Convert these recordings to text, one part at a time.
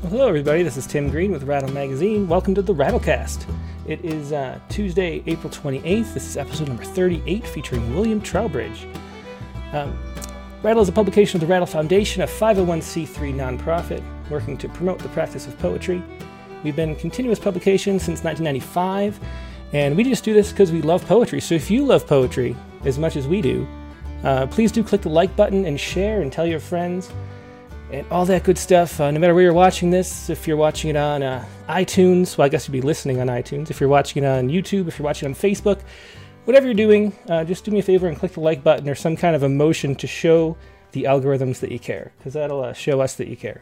Well, hello everybody, this is Tim Green with Rattle Magazine. Welcome to the Rattlecast. It is Tuesday, April 28th. This is episode number 38 featuring William Trowbridge. Rattle is a publication of the Rattle Foundation, a 501c3 nonprofit working to promote the practice of poetry. We've been continuous publication since 1995, and we just do this because we love poetry. So if you love poetry as much as we do, please do click the like button and share and tell your friends and all that good stuff. No matter where you're watching this, if you're watching it on iTunes, well, I guess you'd be listening on iTunes. If you're watching it on YouTube, if you're watching it on Facebook, whatever you're doing, just do me a favor and click the like button or some kind of emotion to show the algorithms that you care, because that'll show us that you care.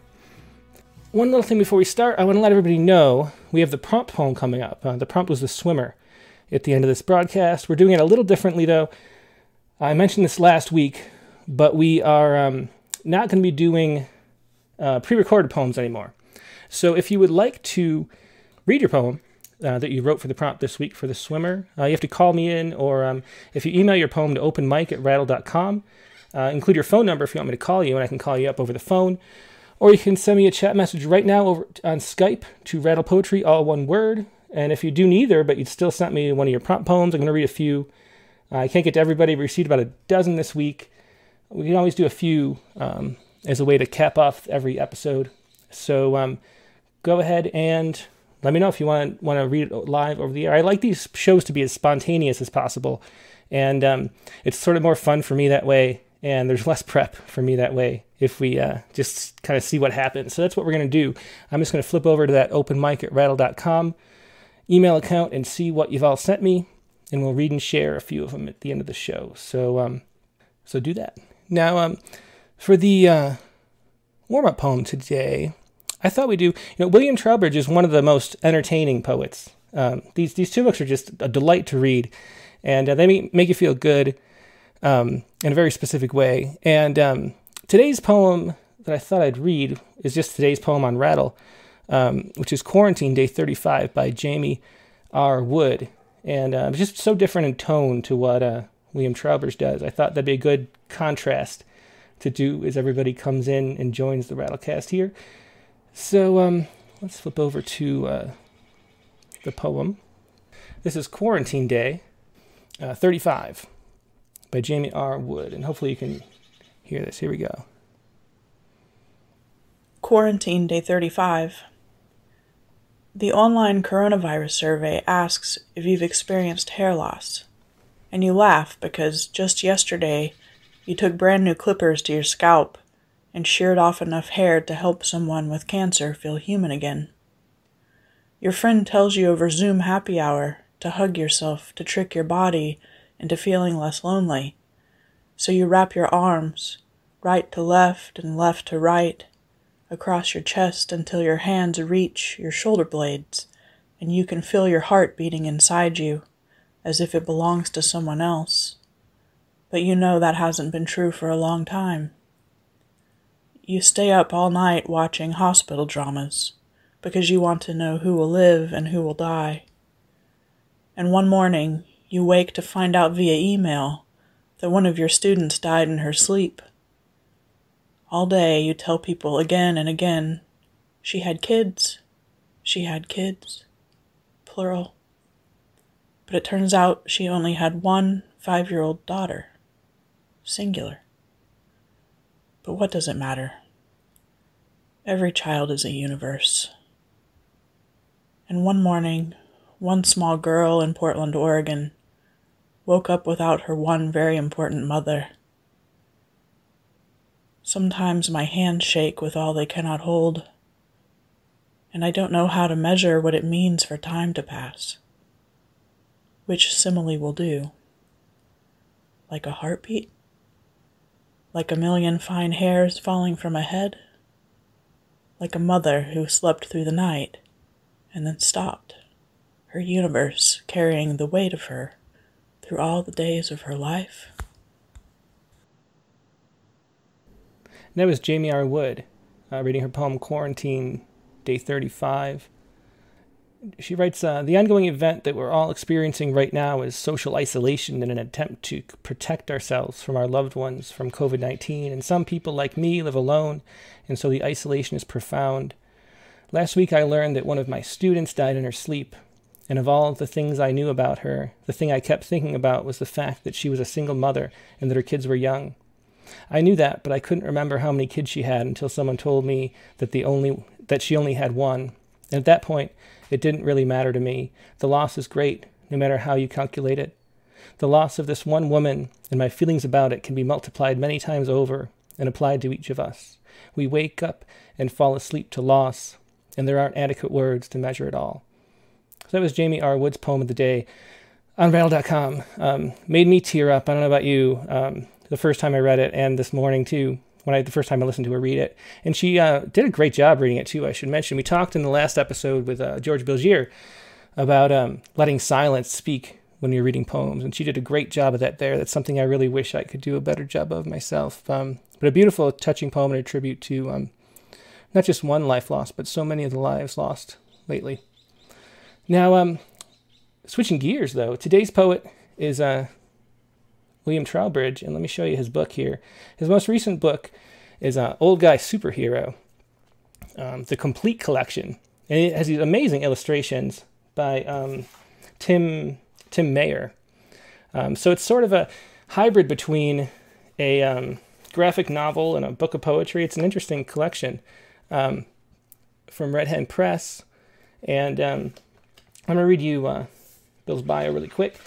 One little thing before we start, I want to let everybody know we have the prompt poem coming up. The prompt was The Swimmer at the end of this broadcast. We're doing it a little differently, though. I mentioned this last week, but we are not going to be doing pre-recorded poems anymore. So if you would like to read your poem that you wrote for the prompt this week for The Swimmer, you have to call me in, or if you email your poem to openmic@rattle.com, include your phone number if you want me to call you, and I can call you up over the phone. Or you can send me a chat message right now over on Skype to Rattle Poetry, all one word. And if you do neither, but you'd still sent me one of your prompt poems, I'm going to read a few. I can't get to everybody. We received about a dozen this week. We can always do a few as a way to cap off every episode. So go ahead and let me know if you want to read it live over the air. I like these shows to be as spontaneous as possible, and it's sort of more fun for me that way, and there's less prep for me that way if we just kind of see what happens. So that's what we're going to do. I'm just going to flip over to that openmic@rattle.com email account and see what you've all sent me, and we'll read and share a few of them at the end of the show. So do that. Now, for the warm-up poem today, I thought we'd do, William Trowbridge is one of the most entertaining poets. These two books are just a delight to read, and they make you feel good in a very specific way. And today's poem that I thought I'd read is just today's poem on Rattle, which is Quarantine Day 35 by Jamie R. Wood. And it's just so different in tone to what William Trowbridge does. I thought that'd be a good contrast to do as everybody comes in and joins the Rattlecast here. So let's flip over to the poem. This is Quarantine Day 35 by Jamie R. Wood, and hopefully you can hear this. Here we go. Quarantine Day 35. The online coronavirus survey asks if you've experienced hair loss, and you laugh because just yesterday you took brand new clippers to your scalp and sheared off enough hair to help someone with cancer feel human again. Your friend tells you over Zoom happy hour to hug yourself to trick your body into feeling less lonely. So you wrap your arms, right to left and left to right, across your chest until your hands reach your shoulder blades, and you can feel your heart beating inside you, as if it belongs to someone else. But you know that hasn't been true for a long time. You stay up all night watching hospital dramas, because you want to know who will live and who will die. And one morning, you wake to find out via email that one of your students died in her sleep. All day you tell people again and again, she had kids, plural. But it turns out she only had one 5-year-old daughter, singular. But what does it matter? Every child is a universe. And one morning, one small girl in Portland, Oregon, woke up without her one very important mother. Sometimes my hands shake with all they cannot hold, and I don't know how to measure what it means for time to pass. Which simile will do? Like a heartbeat? Like a million fine hairs falling from a head? Like a mother who slept through the night and then stopped, her universe carrying the weight of her through all the days of her life? And that was Jamie R. Wood reading her poem Quarantine Day 35. She writes, the ongoing event that we're all experiencing right now is social isolation in an attempt to protect ourselves from our loved ones from COVID-19. And some people like me live alone, and so the isolation is profound. Last week I learned that one of my students died in her sleep, and of all the things I knew about her, the thing I kept thinking about was the fact that she was a single mother and that her kids were young. I knew that, but I couldn't remember how many kids she had until someone told me that she only had one. And at that point, it didn't really matter to me. The loss is great, no matter how you calculate it. The loss of this one woman and my feelings about it can be multiplied many times over and applied to each of us. We wake up and fall asleep to loss, and there aren't adequate words to measure it all. So that was Jamie R. Wood's poem of the day on Rattle.com. Made me tear up. I don't know about you. The first time I read it, and this morning too, the first time I listened to her read it. And she did a great job reading it too, I should mention. We talked in the last episode with George Bilgier about letting silence speak when you're reading poems, and she did a great job of that there. That's something I really wish I could do a better job of myself. But a beautiful, touching poem and a tribute to not just one life lost, but so many of the lives lost lately. Now, switching gears, though, today's poet is William Trowbridge, and let me show you his book here. His most recent book is Old Guy Superhero, the complete collection. And it has these amazing illustrations by Tim Mayer. So it's sort of a hybrid between a graphic novel and a book of poetry. It's an interesting collection from Red Hen Press. And I'm going to read you Bill's bio really quick.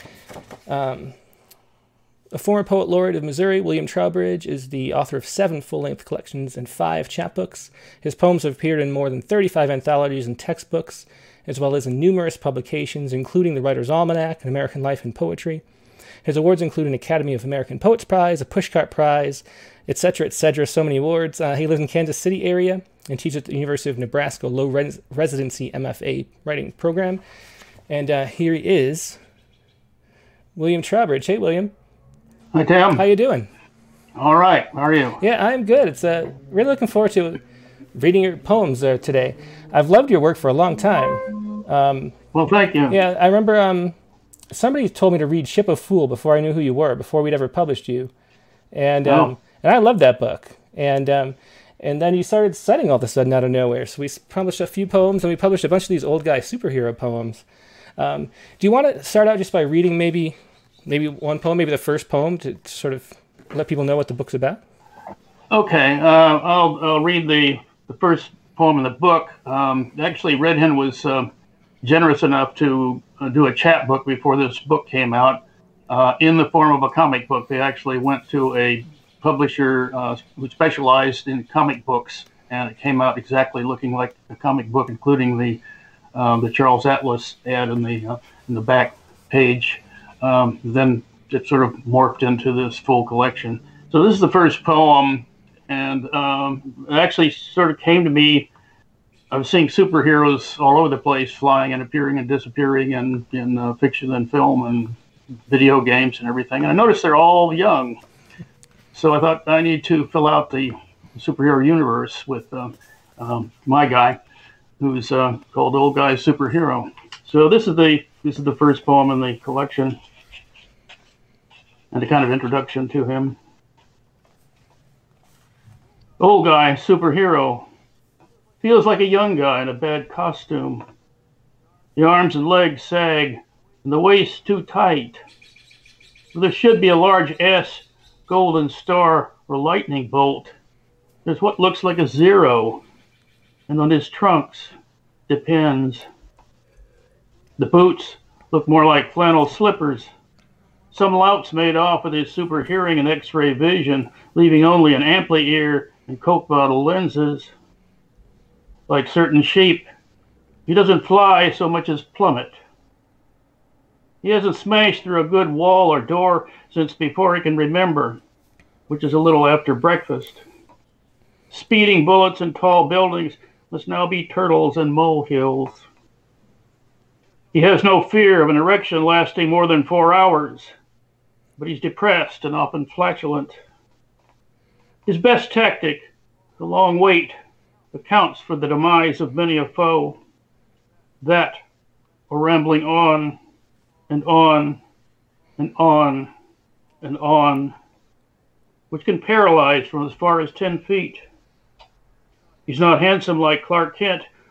A former poet laureate of Missouri, William Trowbridge is the author of 7 full-length collections and 5 chapbooks. His poems have appeared in more than 35 anthologies and textbooks, as well as in numerous publications, including the Writer's Almanac and American Life and Poetry. His awards include an Academy of American Poets Prize, a Pushcart Prize, etc., so many awards. He lives in Kansas City area and teaches at the University of Nebraska Low Residency MFA writing program. And here he is, William Trowbridge. Hey, William. Hi, Tim. How you doing? All right. How are you? Yeah, I'm good. It's really looking forward to reading your poems today. I've loved your work for a long time. Well, thank you. Yeah, I remember somebody told me to read Ship of Fool before I knew who you were, before we'd ever published you. And I loved that book. And then you started citing all of a sudden out of nowhere. So we published a few poems, and we published a bunch of these Old Guy Superhero poems. Do you want to start out just by reading maybe one poem, maybe the first poem, to sort of let people know what the book's about? Okay. I'll read the first poem in the book. Actually, Red Hen was generous enough to do a chapbook before this book came out in the form of a comic book. They actually went to a publisher who specialized in comic books, and it came out exactly looking like a comic book, including the Charles Atlas ad in the back page. Then it sort of morphed into this full collection. So this is the first poem, and it actually sort of came to me. I was seeing superheroes all over the place, flying and appearing and disappearing in fiction and film and video games and everything. And I noticed they're all young. So I thought I need to fill out the superhero universe with my guy, who's called Old Guy Superhero. So this is the first poem in the collection, and a kind of introduction to him. Old Guy Superhero feels like a young guy in a bad costume. The arms and legs sag, and the waist too tight. There should be a large S, golden star, or lightning bolt. There's what looks like a 0, and on his trunks depends. The boots look more like flannel slippers. Some louts made off with his super hearing and x-ray vision, leaving only an amply ear and Coke bottle lenses. Like certain sheep, he doesn't fly so much as plummet. He hasn't smashed through a good wall or door since before he can remember, which is a little after breakfast. Speeding bullets and tall buildings must now be turtles and molehills. He has no fear of an erection lasting more than 4 hours, but he's depressed and often flatulent. His best tactic, the long wait, accounts for the demise of many a foe. That, or rambling on and on and on and on, which can paralyze from as far as 10 feet. He's not handsome like Clark Kent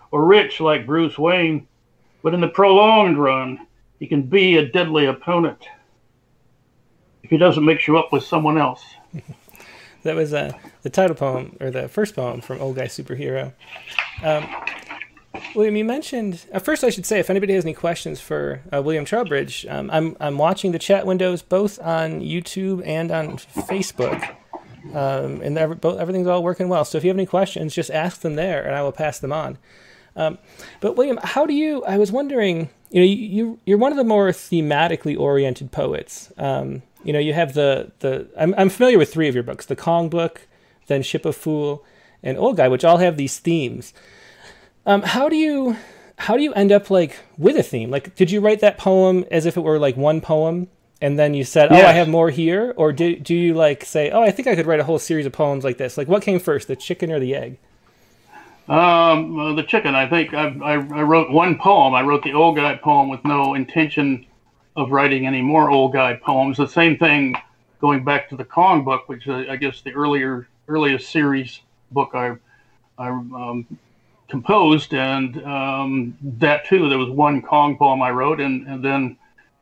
or rich like Bruce Wayne, but in the prolonged run, he can be a deadly opponent if he doesn't mix you up with someone else. That was the title poem, or the first poem from Old Guy Superhero. William, you mentioned, first I should say, if anybody has any questions for William Trowbridge, I'm watching the chat windows both on YouTube and on Facebook, and everything's all working well. So if you have any questions, just ask them there, and I will pass them on. But William, I was wondering, you're one of the more thematically oriented poets. You have I'm familiar with 3 of your books, the Kong book, then Ship of Fool, and Old Guy, which all have these themes. How do you end up with a theme? Did you write that poem as if it were one poem, and then you said, yes, I have more here? Or do you say, I think I could write a whole series of poems like this? What came first, the chicken or the egg? The chicken. I think I wrote one poem. I wrote the Old Guy poem with no intention of writing any more Old Guy poems. The same thing going back to the Kong book, which I guess the earliest series book I composed, and that too, there was one Kong poem I wrote, and then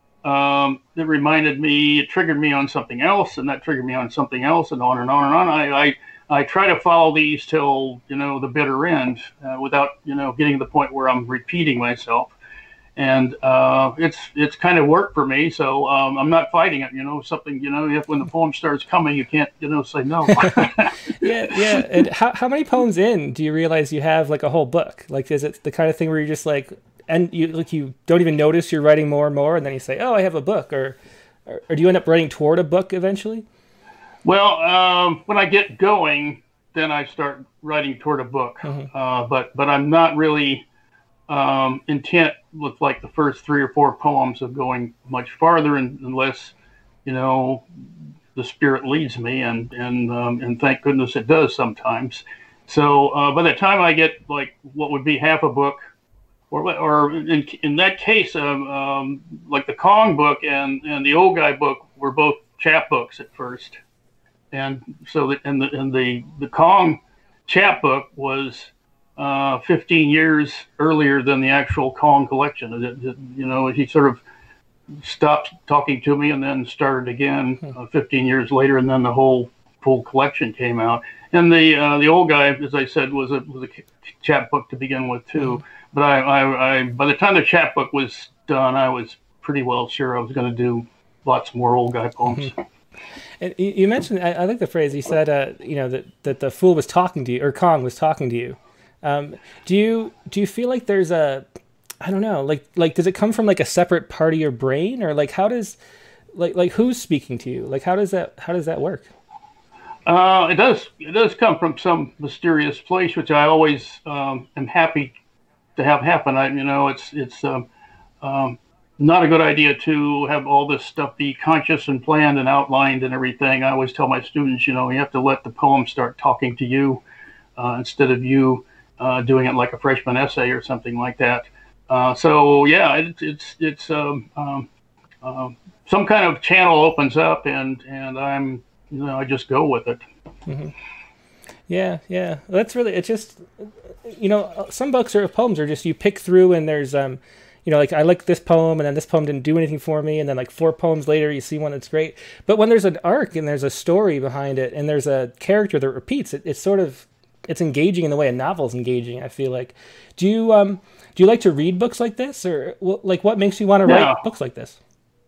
it triggered me on something else, and that triggered me on something else, and on and on and on. I try to follow these till the bitter end, without getting to the point where I'm repeating myself, and it's kind of work for me. So I'm not fighting it. Something when the poem starts coming, you can't say no. Yeah. And how many poems in do you realize you have a whole book? Is it the kind of thing where you're just and you don't even notice you're writing more and more, and then you say, I have a book, or do you end up writing toward a book eventually? Well, when I get going, then I start writing toward a book. Mm-hmm. But I'm not really intent with the first 3 or 4 poems of going much farther, unless the spirit leads me, and thank goodness it does sometimes. So by the time I get what would be half a book, or in that case, the Kong book and the Old Guy book were both chapbooks at first. And so the Kong chapbook was 15 years earlier than the actual Kong collection. He sort of stopped talking to me and then started again 15 years later, and then the whole full collection came out. And the Old Guy, as I said, was a chapbook to begin with too. But I by the time the chapbook was done, I was pretty well sure I was going to do lots more Old Guy poems. And you mentioned, I like the phrase, you said, that the fool was talking to you, or Kong was talking to you. Do you feel like there's I don't know, does it come from a separate part of your brain, or how does, who's speaking to you? How does that work? It does come from some mysterious place, which I always am happy to have happen. It's not a good idea to have all this stuff be conscious and planned and outlined and everything. I always tell my students, you have to let the poem start talking to you, instead of you doing it like a freshman essay or something like that. So yeah, it's some kind of channel opens up, and I'm I just go with it. Mm-hmm. Yeah. That's really, it's just, some books or poems are just, you pick through, and there's I like this poem, and then this poem didn't do anything for me, and then 4 poems later you see one that's great. But when there's an arc and there's a story behind it, and there's a character that repeats, it's engaging in the way a novel's engaging, I feel like. Do you like to read books like this, or what makes you want to write books like this?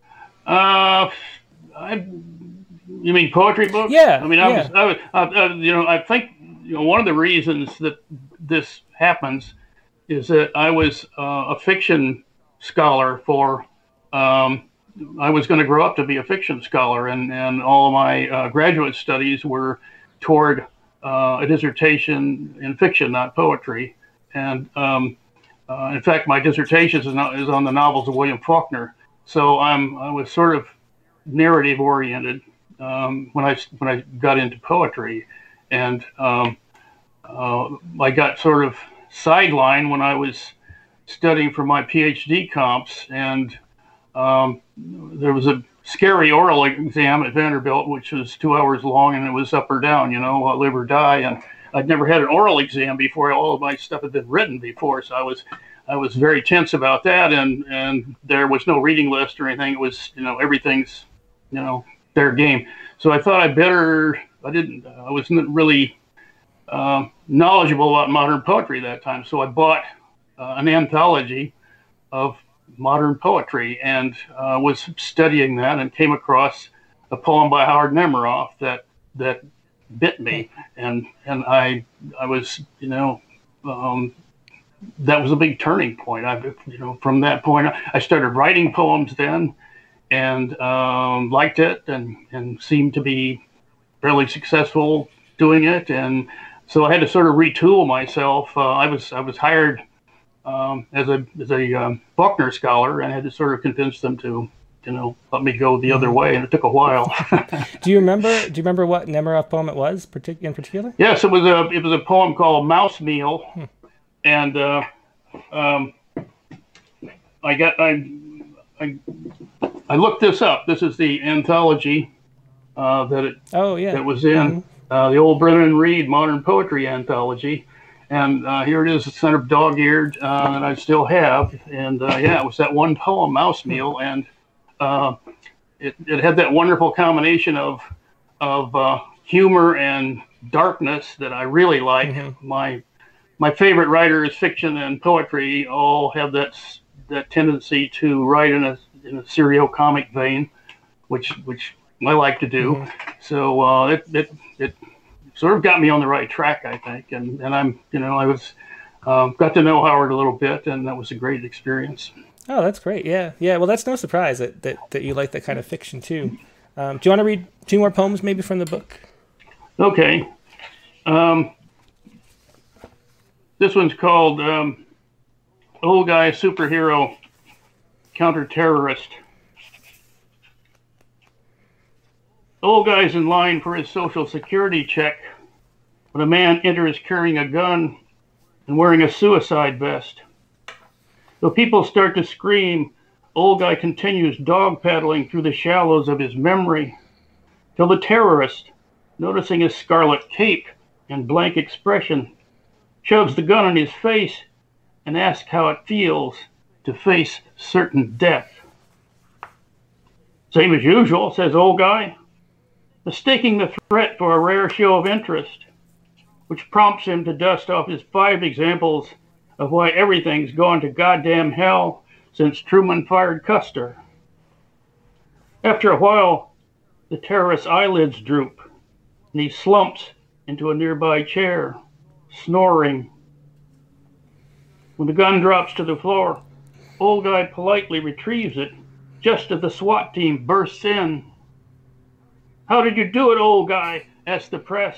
You mean poetry books? Yeah. I think one of the reasons that this happens is that I was a fiction scholar I was going to grow up to be a fiction scholar, and all of my graduate studies were toward a dissertation in fiction, not poetry. And in fact, my dissertation is on the novels of William Faulkner. So I was sort of narrative oriented when I got into poetry, and I got sort of sidelined when I was studying for my PhD comps, and there was a scary oral exam at Vanderbilt, which was 2 hours long, and it was up or down, live or die. And I'd never had an oral exam before. All of my stuff had been written before, so I was very tense about that, and there was no reading list or anything. It was, everything's, fair game. So I thought I wasn't really knowledgeable about modern poetry that time. So I bought an anthology of modern poetry and was studying that and came across a poem by Howard Nemeroff that bit me, and I was, that was a big turning point. From that point I started writing poems then, and liked it, and seemed to be fairly successful doing it. And so I had to sort of retool myself. I was hired as a Faulkner scholar, and I had to sort of convince them to let me go the other way, and it took a while. Do you remember what Nemeroff poem it was in particular? Yes, it was a poem called Mouse Meal, and I looked this up. This is the anthology that was in the Old Brennan Reed Modern Poetry Anthology, and here it is. It's kind of dog-eared, that I still have, and it was that one poem, Mouse Meal, and it had that wonderful combination of humor and darkness that I really like. My favorite writers, fiction and poetry, all have that tendency to write in a serio-comic vein, which I like to do. So it sort of got me on the right track, I think, and I was got to know Howard a little bit, and that was a great experience. Oh, that's great. Yeah. Well, that's no surprise that you like that kind of fiction too. Do you want to read 2 more poems maybe from the book? Okay. This one's called Old Guy Superhero Counter-Terrorist. Old guy's in line for his Social Security check when a man enters carrying a gun and wearing a suicide vest. Though people start to scream, old guy continues dog paddling through the shallows of his memory, till the terrorist, noticing his scarlet cape and blank expression, shoves the gun in his face and asks how it feels to face certain death. Same as usual, says old guy, mistaking the threat for a rare show of interest, which prompts him to dust off his 5 examples of why everything's gone to goddamn hell since Truman fired Custer. After a while, the terrorist's eyelids droop, and he slumps into a nearby chair, snoring. When the gun drops to the floor, old guy politely retrieves it, just as the SWAT team bursts in. "How did you do it, old guy?" asks the press.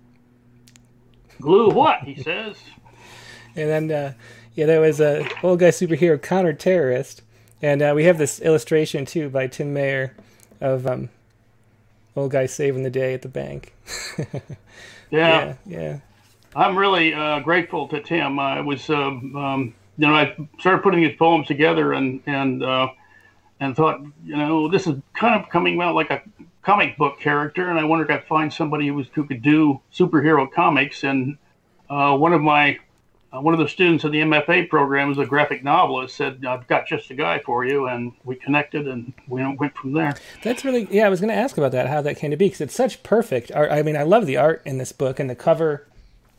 "Glue what?" he says. And then, there was a Old Guy Superhero Counter-Terrorist, and we have this illustration too by Tim Mayer of old guy saving the day at the bank. Yeah. Yeah. I'm really grateful to Tim. I was, I started putting his poems together and thought, this is kind of coming out like a comic book character, and I wondered if I'd find somebody who could do superhero comics. And one of the students in the MFA program is a graphic novelist, said, "I've got just the guy for you," and we connected, and we went from there. That's really, I was going to ask about that, how that came to be, because it's such perfect art. I mean, I love the art in this book and the cover,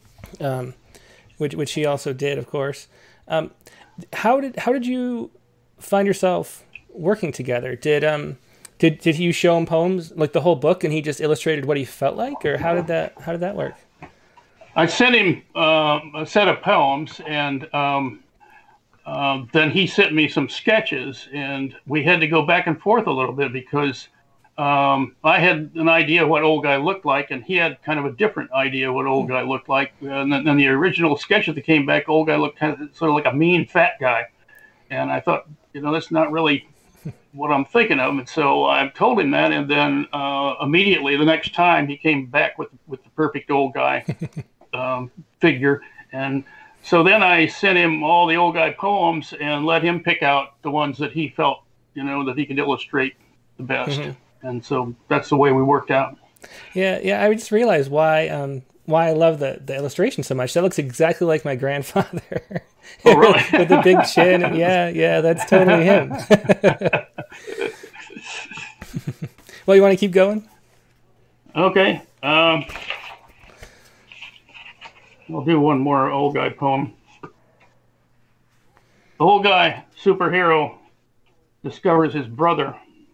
which he also did, of course. How did you find yourself working together? Did you show him poems, like the whole book, and he just illustrated what he felt like, or how did that work? I sent him a set of poems, and then he sent me some sketches, and we had to go back and forth a little bit because I had an idea what old guy looked like, and he had kind of a different idea what old guy looked like. And then the original sketches that came back, old guy looked kind of sort of like a mean fat guy, and I thought, that's not really what I'm thinking of. And so I told him that, and then immediately the next time he came back with the perfect old guy figure. And so then I sent him all the old guy poems and let him pick out the ones that he felt, that he could illustrate the best. And so that's the way we worked out. Yeah. I just realized why why I love the illustration so much. That looks exactly like my grandfather. Oh, really? With the big chin. And yeah, that's totally him. Well, you want to keep going? Okay. I'll do one more old guy poem. The old guy superhero discovers his brother.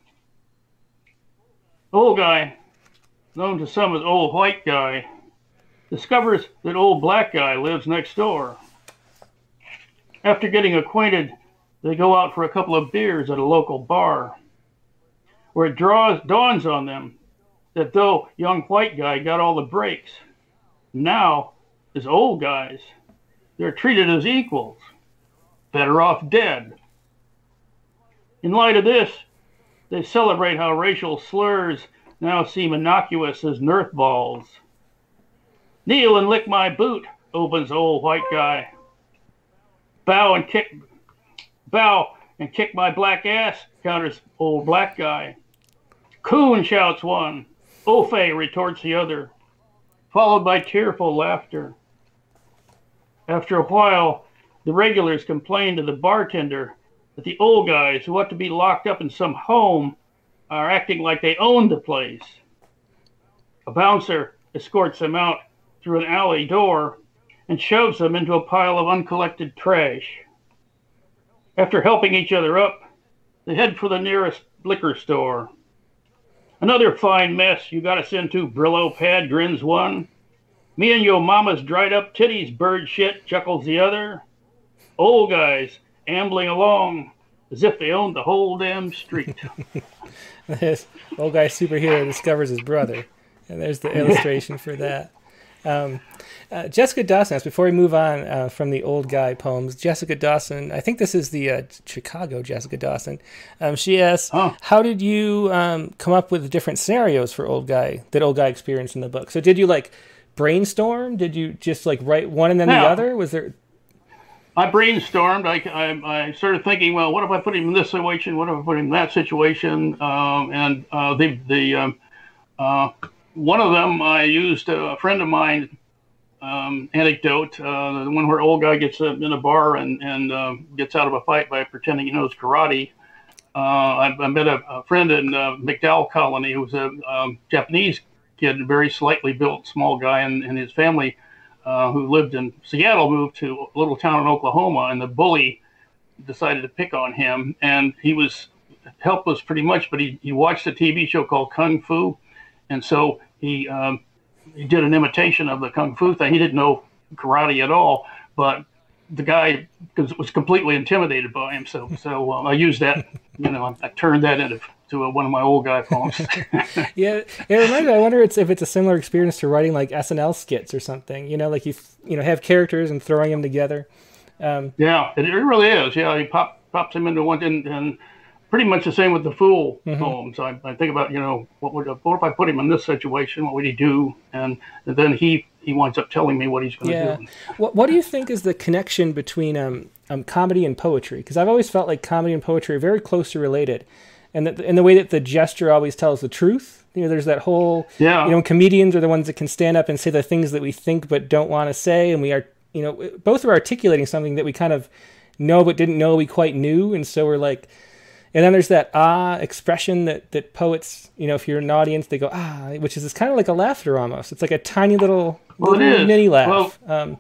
The old guy, known to some as old white guy, discovers that old black guy lives next door. After getting acquainted, they go out for a couple of beers at a local bar, where it dawns on them that though young white guy got all the breaks, now, as old guys, they're treated as equals, better off dead. In light of this, they celebrate how racial slurs now seem innocuous as Nerf balls. Kneel and lick my boot, opens old white guy. Bow and kick my black ass, counters old black guy. Coon, shouts one. Ofe, retorts the other, followed by tearful laughter. After a while, the regulars complain to the bartender that the old guys who ought to be locked up in some home are acting like they own the place. A bouncer escorts them out through an alley door and shoves them into a pile of uncollected trash. After helping each other up, they head for the nearest liquor store. Another fine mess you got us into, Brillo pad, grins one. Me and your mama's dried up titties, bird shit, chuckles the other. Old guys ambling along as if they owned the whole damn street. This old guy superhero discovers his brother. And there's the illustration for that. Jessica Dawson, before we move on from the old guy poems, Jessica Dawson, I think this is the Chicago Jessica Dawson. She asks, how did you come up with different scenarios for old guy experienced in the book? So did you like brainstorm? Did you just like write one and then the other? Was there? I brainstormed. I started thinking, well, what if I put him in this situation? What if I put him in that situation? One of them I used a friend of mine anecdote, the one where old guy gets in a bar and gets out of a fight by pretending he knows karate. I met a friend in McDowell Colony who was a Japanese kid, a very slightly built small guy, and his family who lived in Seattle moved to a little town in Oklahoma, and the bully decided to pick on him, and he was helpless pretty much, but he watched a TV show called Kung Fu, and so he did an imitation of the Kung Fu thing. He didn't know karate at all, but the guy was completely intimidated by him. So I used that, I turned that into one of my old guy poems. Yeah, it reminds me. I wonder if it's a similar experience to writing like SNL skits or something. Like you have characters and throwing them together. Yeah, it really is. Yeah, he pops them into one, and pretty much the same with the Fool poems. I think about what if I put him in this situation? What would he do? And then he winds up telling me what he's going to do. What do you think is the connection between comedy and poetry? Because I've always felt like comedy and poetry are very closely related. And in the way that the gesture always tells the truth, there's that whole, comedians are the ones that can stand up and say the things that we think but don't want to say, and we are, both are articulating something that we kind of know but didn't know we quite knew, and so we're like, and then there's that expression that poets, if you're an audience, they go which is kind of like a laughter almost. It's like a tiny little mini laugh. Well,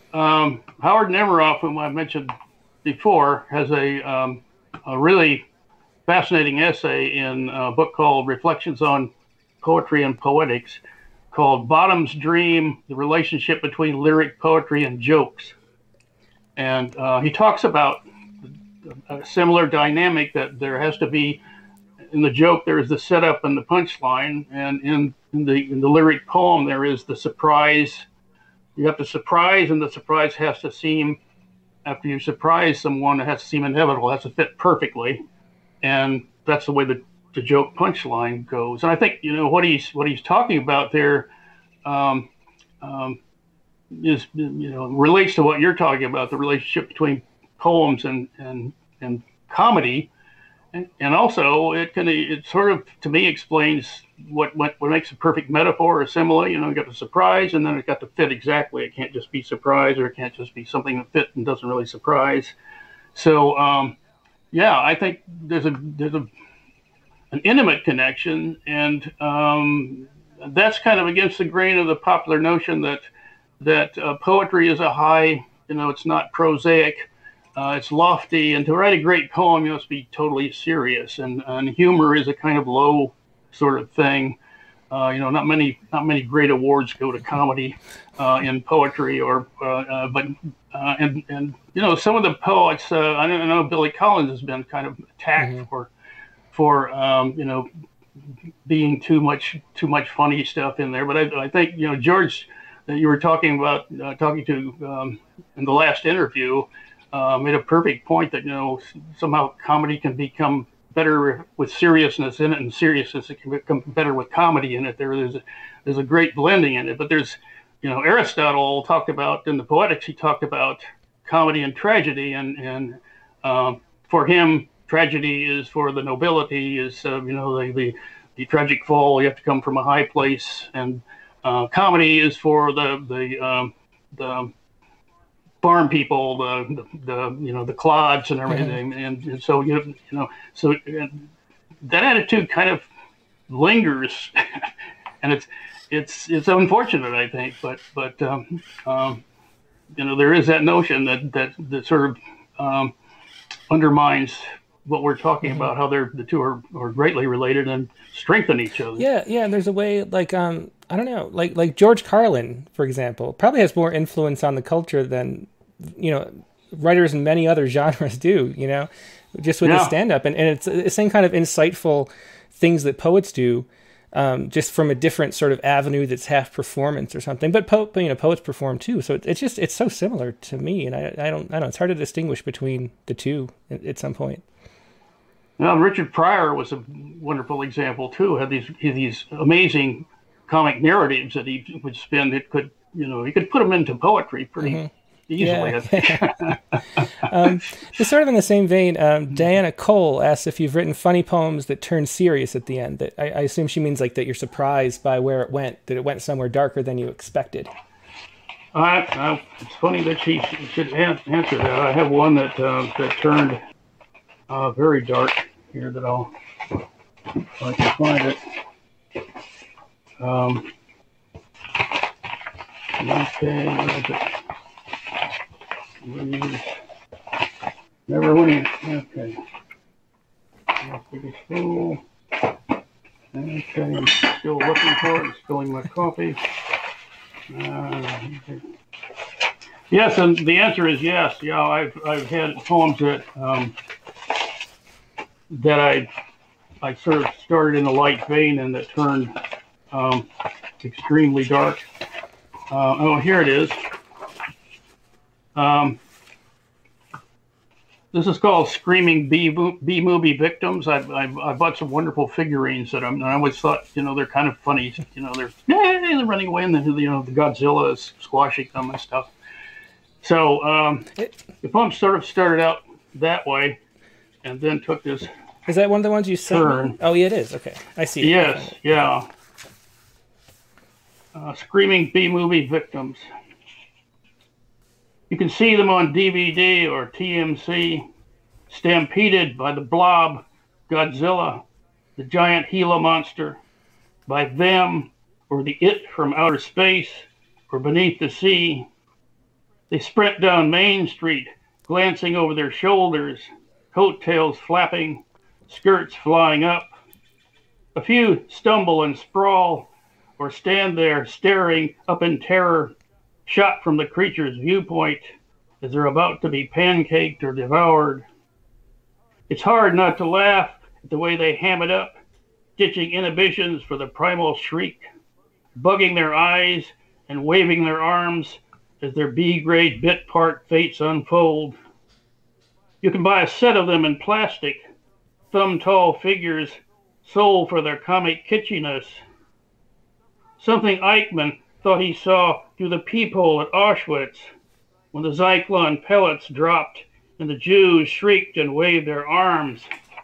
Howard Nemeroff, whom I mentioned before, has a really fascinating essay in a book called Reflections on Poetry and Poetics, called Bottom's Dream, the relationship between lyric poetry and jokes. And he talks about a similar dynamic, that there has to be, in the joke, there is the setup and the punchline, and in the lyric poem, there is the surprise. You have to surprise, and the surprise has to seem, after you surprise someone, it has to seem inevitable. It has to fit perfectly. And that's the way the joke punchline goes. And I think what he's talking about there is relates to what you're talking about, the relationship between poems and comedy. and also it sort of, to me, explains what makes a perfect metaphor or simile. You got the surprise, and then it got to fit exactly. It can't just be surprise, or it can't just be something that fit and doesn't really surprise. So yeah, I think there's an intimate connection, and that's kind of against the grain of the popular notion that poetry is a high, it's not prosaic, it's lofty, and to write a great poem, you must be totally serious, and humor is a kind of low sort of thing. Not many great awards go to comedy in poetry, but some of the poets. I don't know. Billy Collins has been kind of attacked for being too much funny stuff in there. But I think George, that you were talking to in the last interview, made a perfect point that somehow comedy can become better with seriousness in it, and seriousness it can become better with comedy in it. There's a great blending in it. But there's Aristotle talked about in the Poetics. He talked about comedy and tragedy, and for him, tragedy is for the nobility, is the tragic fall. You have to come from a high place, and comedy is for the farm people, the clods and everything, and so so that attitude kind of lingers, and it's unfortunate, I think, but there is that notion that sort of undermines what we're talking about, how the two are greatly related and strengthen each other. Yeah, and there's a way, like I don't know, like George Carlin, for example, probably has more influence on the culture than writers in many other genres do. Just with his stand-up, and it's the same kind of insightful things that poets do, just from a different sort of avenue that's half performance or something. But poets perform too, so it's so similar to me, and I don't know. It's hard to distinguish between the two at some point. Well, Richard Pryor was a wonderful example too. Had these amazing comic narratives that he would spin. That could he could put them into poetry pretty easily. Yeah. Just sort of in the same vein, Diana Cole asks if you've written funny poems that turn serious at the end. That I assume she means like that you're surprised by where it went, that it went somewhere darker than you expected. It's funny that she should answer that. I have one that turned very dark here that if I can find it. Okay, where is it? Never winning. Okay. Biggest fool. Okay, I'm still looking for it. Spilling my coffee. Okay. Yes, and the answer is yes. Yeah, I've had poems that I sort of started in a light vein and that turned extremely dark. Here it is. This is called Screaming B-Movie Victims. I bought some wonderful figurines that I always thought, they're kind of funny. They're running away, and then the Godzilla is squashing them and stuff. So the poem sort of started out that way, and then took this. Is that one of the ones you sent? Oh, yeah, it is. Okay, I see. Yes, yeah. Screaming B-Movie Victims. You can see them on DVD or TMC, stampeded by the Blob, Godzilla, the giant Gila monster, by them or the It from outer space or beneath the sea. They sprint down Main Street, glancing over their shoulders, coattails flapping, skirts flying up. A few stumble and sprawl or stand there staring up in terror, shot from the creature's viewpoint as they're about to be pancaked or devoured. It's hard not to laugh at the way they ham it up, ditching inhibitions for the primal shriek, bugging their eyes and waving their arms as their B-grade bit part fates unfold. You can buy a set of them in plastic, thumb-tall figures sold for their comic kitschiness. Something Eichmann thought he saw through the peephole at Auschwitz when the Zyklon pellets dropped and the Jews shrieked and waved their arms.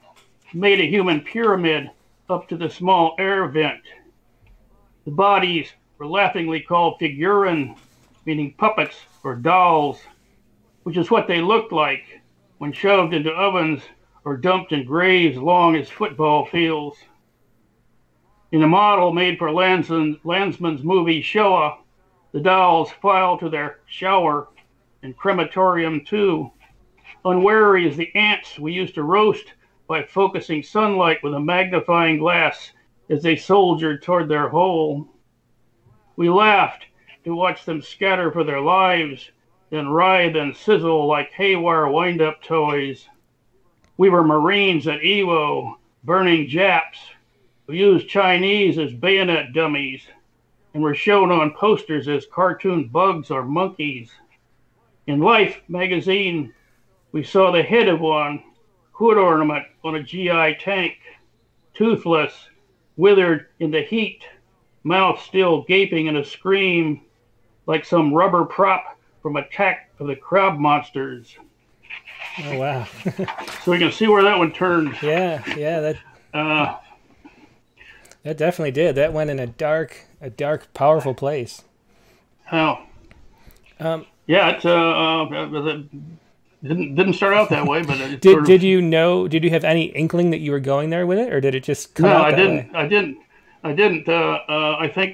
made a human pyramid up to the small air vent. The bodies were laughingly called figuren, meaning puppets or dolls, which is what they looked like when shoved into ovens or dumped in graves long as football fields. In a model made for Landsman's movie Shoah, the dolls filed to their shower and crematorium too, unwary as the ants we used to roast by focusing sunlight with a magnifying glass as they soldiered toward their hole. We laughed to watch them scatter for their lives, then writhe and sizzle like haywire wind-up toys. We were Marines at Iwo, burning Japs, who used Chinese as bayonet dummies, and were shown on posters as cartoon bugs or monkeys. In Life magazine, we saw the head of one, hood ornament on a GI tank, toothless, withered in the heat, mouth still gaping in a scream, like some rubber prop from Attack of the Crab Monsters. Oh, wow. So we can see where that one turned. Yeah, that definitely did. That went in a dark, powerful place. Oh. Yeah, it didn't start out that way, but it did you have any inkling that you were going there with it, or did it just come out that way? I didn't. I think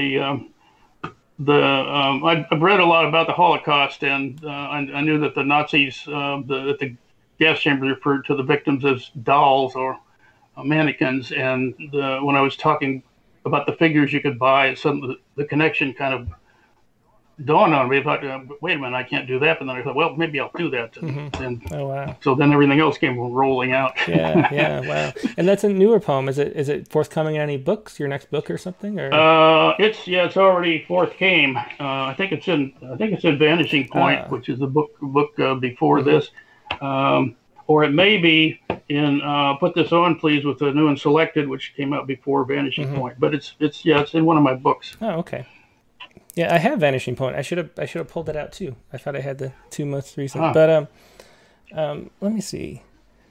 I've read a lot about the Holocaust, and I knew that the Nazis at the gas chamber referred to the victims as dolls or mannequins, and when I was talking about the figures you could buy, the connection kind of dawned on me. I thought, wait a minute, I can't do that. And then I thought, well, maybe I'll do that. And oh, wow. So then everything else came rolling out. Yeah, wow. And that's a newer poem. Is it forthcoming in any books? Your next book or something? Or it's already forthcame. I think it's in Vanishing Point, which is the book before this. Or it may be in Put This On Please with the New and Selected, which came out before Vanishing Point. But it's in one of my books. Oh, okay. Yeah, I have Vanishing Point. I should have pulled it out too. I thought I had the two most recent. But let me see.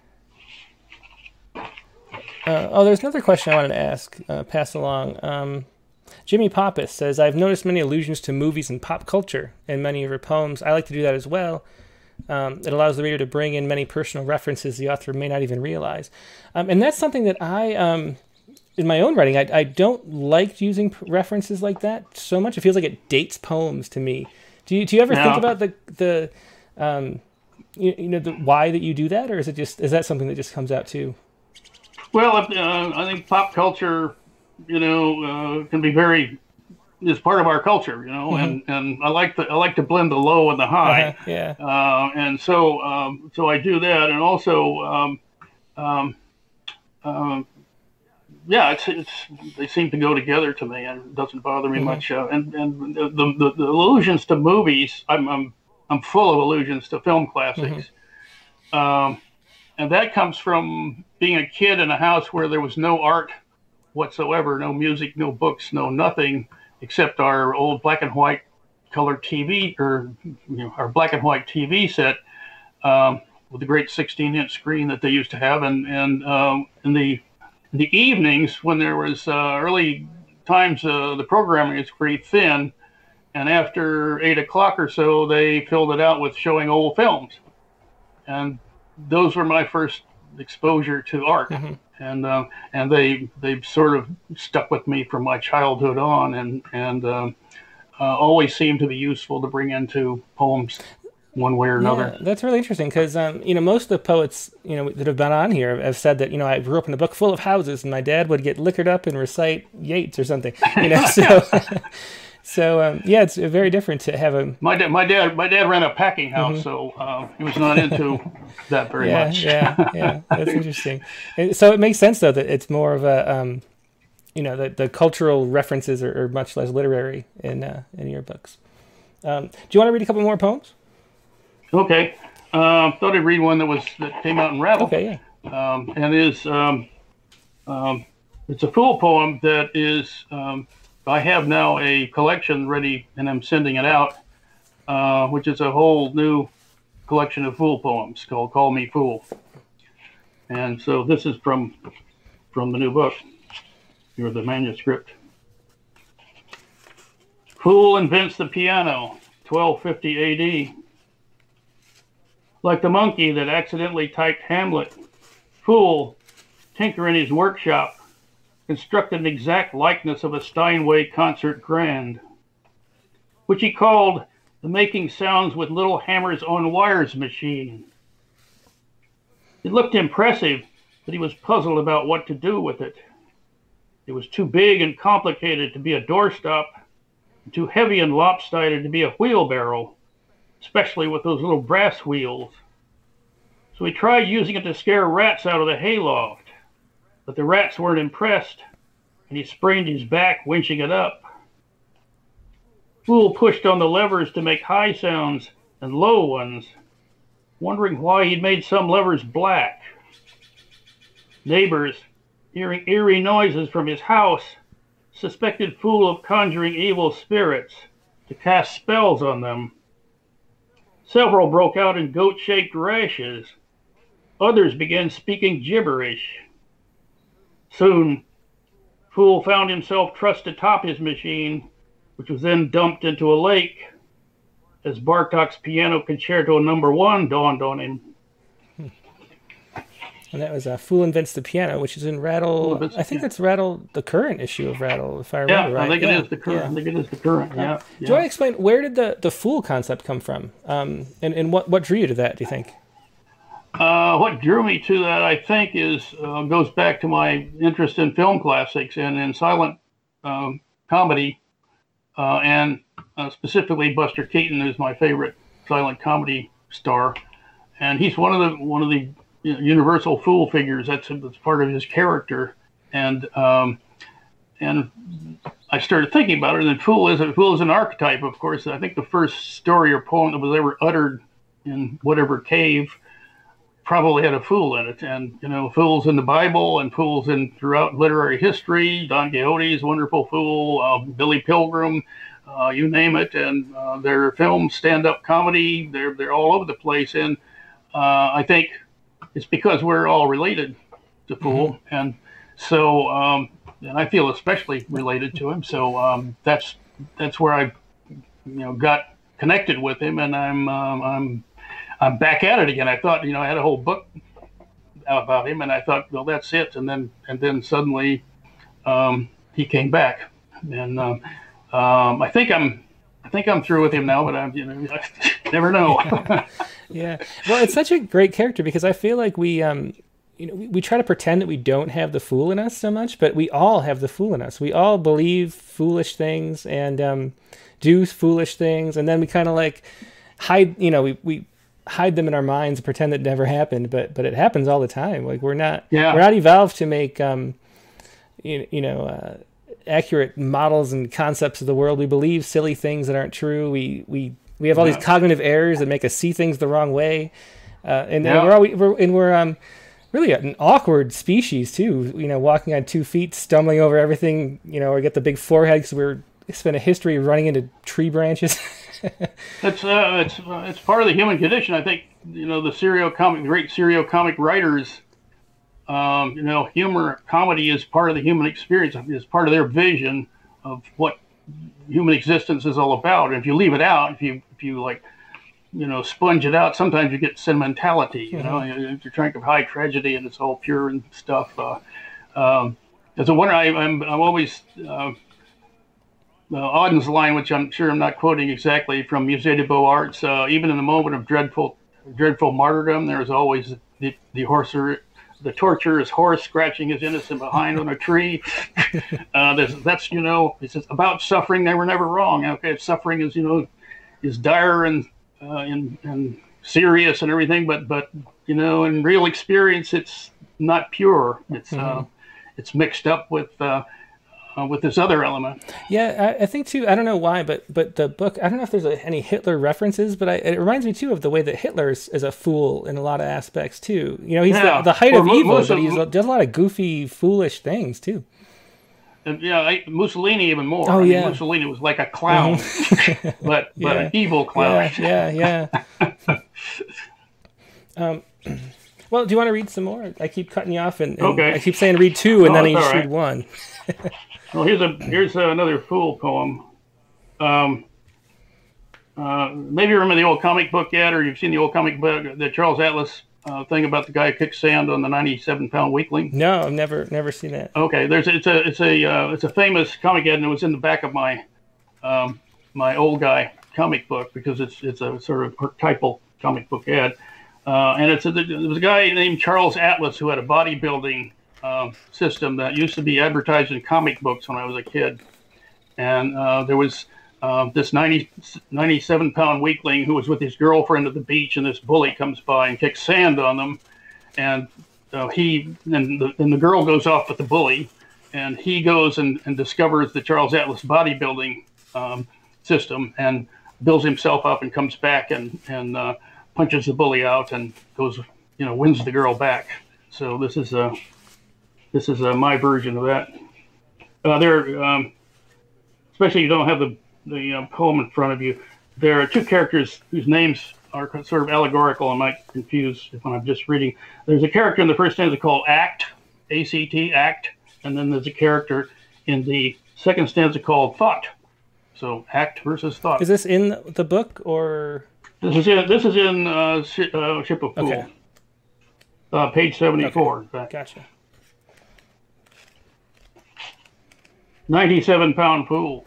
There's another question I wanted to ask. Pass along. Jimmy Pappas says, I've noticed many allusions to movies and pop culture in many of your poems. I like to do that as well. It allows the reader to bring in many personal references the author may not even realize. And that's something that I... in my own writing, I don't like using references like that so much. It feels like it dates poems to me. Do you ever think about the why that you do that, or is that something that just comes out too? Well, I think pop culture, can be is part of our culture, and I like to blend the low and the high. Yeah. And so I do that, and also. They seem to go together to me, and it doesn't bother me much. And the allusions to movies, I'm full of allusions to film classics, and that comes from being a kid in a house where there was no art whatsoever, no music, no books, no nothing except our old black and white color TV, or our black and white TV set with the great 16-inch screen that they used to have, and in the evenings, when there was early times, the programming is pretty thin, and after 8 o'clock or so, they filled it out with showing old films, and those were my first exposure to art, and they sort of stuck with me from my childhood on, and always seemed to be useful to bring into poems. One way or another. Yeah, that's really interesting because most of the poets that have been on here have said that I grew up in a book full of houses and my dad would get liquored up and recite Yeats or something. So it's very different to have a. My dad ran a packing house, so he was not into that very much. Yeah, that's interesting. And so it makes sense though that it's more of a the cultural references are much less literary in your books. Do you want to read a couple more poems? Okay. Thought I'd read one that came out in Rattle. Okay, yeah. And it's a full poem that is, I have now a collection ready and I'm sending it out, which is a whole new collection of fool poems called Call Me Fool. And so this is from the new book, or the manuscript. Fool invents the piano, 1250 A.D. Like the monkey that accidentally typed Hamlet, Fool, tinker in his workshop, constructed an exact likeness of a Steinway concert grand, which he called the making sounds with little hammers on wires machine. It looked impressive, but he was puzzled about what to do with it. It was too big and complicated to be a doorstop, and too heavy and lopsided to be a wheelbarrow, especially with those little brass wheels. So he tried using it to scare rats out of the hayloft, but the rats weren't impressed, and he sprained his back winching it up. Fool pushed on the levers to make high sounds and low ones, wondering why he'd made some levers black. Neighbors, hearing eerie noises from his house, suspected Fool of conjuring evil spirits to cast spells on them. Several broke out in goat-shaped rashes. Others began speaking gibberish. Soon, Fool found himself trussed atop his machine, which was then dumped into a lake as Bartók's Piano Concerto No. 1 dawned on him. And that was Fool Invents the Piano, which is in Rattle. I think that's Rattle, the current issue of Rattle, if I remember right. I think it is the current. Yeah. I think it is the current. Yeah. Do you want to explain where did the Fool concept come from, and what drew you to that? Do you think? What drew me to that, I think, is goes back to my interest in film classics and in silent comedy, and specifically Buster Keaton is my favorite silent comedy star, and he's one of the universal fool figures. That's part of his character, and I started thinking about it. And fool is an archetype, of course. I think the first story or poem that was ever uttered in whatever cave probably had a fool in it. And fools in the Bible and fools in throughout literary history. Don Quixote's wonderful fool, Billy Pilgrim, you name it. And their films, stand-up comedy, they're all over the place. And I think it's because we're all related to Fool, mm-hmm. and so and I feel especially related to him. So that's where I got connected with him, and I'm back at it again. I thought I had a whole book about him, and I thought, well, that's it. And then suddenly he came back, and I think I'm through with him now, but I never know. Yeah, well, it's such a great character because I feel like we try to pretend that we don't have the Fool in us so much, but we all have the Fool in us. We all believe foolish things and do foolish things, and then we kind of like hide. We hide them in our minds and pretend it never happened, but it happens all the time. Like we're not evolved to make accurate models and concepts of the world. We believe silly things that aren't true. We have all these cognitive errors that make us see things the wrong way, and we're really an awkward species too. Walking on 2 feet, stumbling over everything. Or get the big forehead because we spent a history of running into tree branches. It's part of the human condition. I think the great serial comic writers. Humor, comedy is part of the human experience. Is part of their vision of what human existence is all about. And if you leave it out, if you sponge it out, sometimes you get sentimentality. You're trying to hide tragedy, and it's all pure and stuff. As a wonder, I'm always Auden's line, which I'm sure I'm not quoting exactly, from Musée des Beaux-Arts. Even in the moment of dreadful martyrdom, there's always the torturer's horse scratching his innocent behind on a tree. It's about suffering. They were never wrong. Okay, suffering is dire and serious and everything, but in real experience, it's not pure. It's it's mixed up with this other element. Yeah, I think too. I don't know why, but the book. I don't know if there's any Hitler references, but it reminds me too of the way that Hitler is a fool in a lot of aspects too. He's the height of evil, but he does a lot of goofy, foolish things too. And Mussolini even more. Oh, yeah. Mussolini was like a clown, but an evil clown. Yeah. Well, do you want to read some more? I keep cutting you off, and Okay. I keep saying read two, and then you it's just all read one. Well, here's another Fool poem. Maybe you remember the old comic book yet, or you've seen the old comic book, the Charles Atlas thing about the guy who kicked sand on the 97-pound weakling. No, I've never seen that. Okay, it's a famous comic ad, and it was in the back of my my old guy comic book because it's a sort of archetypal comic book ad, and there was a guy named Charles Atlas who had a bodybuilding system that used to be advertised in comic books when I was a kid, and there was this 97-pound weakling who was with his girlfriend at the beach, and this bully comes by and kicks sand on them, and the girl goes off with the bully, and he goes and discovers the Charles Atlas bodybuilding system and builds himself up and comes back and punches the bully out and goes, wins the girl back. So this is my version of that. Especially you don't have the poem in front of you. There are two characters whose names are sort of allegorical and might confuse when I'm just reading. There's a character in the first stanza called Act, A-C-T, Act, and then there's a character in the second stanza called Thought. So Act versus Thought. Is this in the book or? This is in Ship of Fool. Okay. Page 74. Okay. Gotcha. 97-pound fool.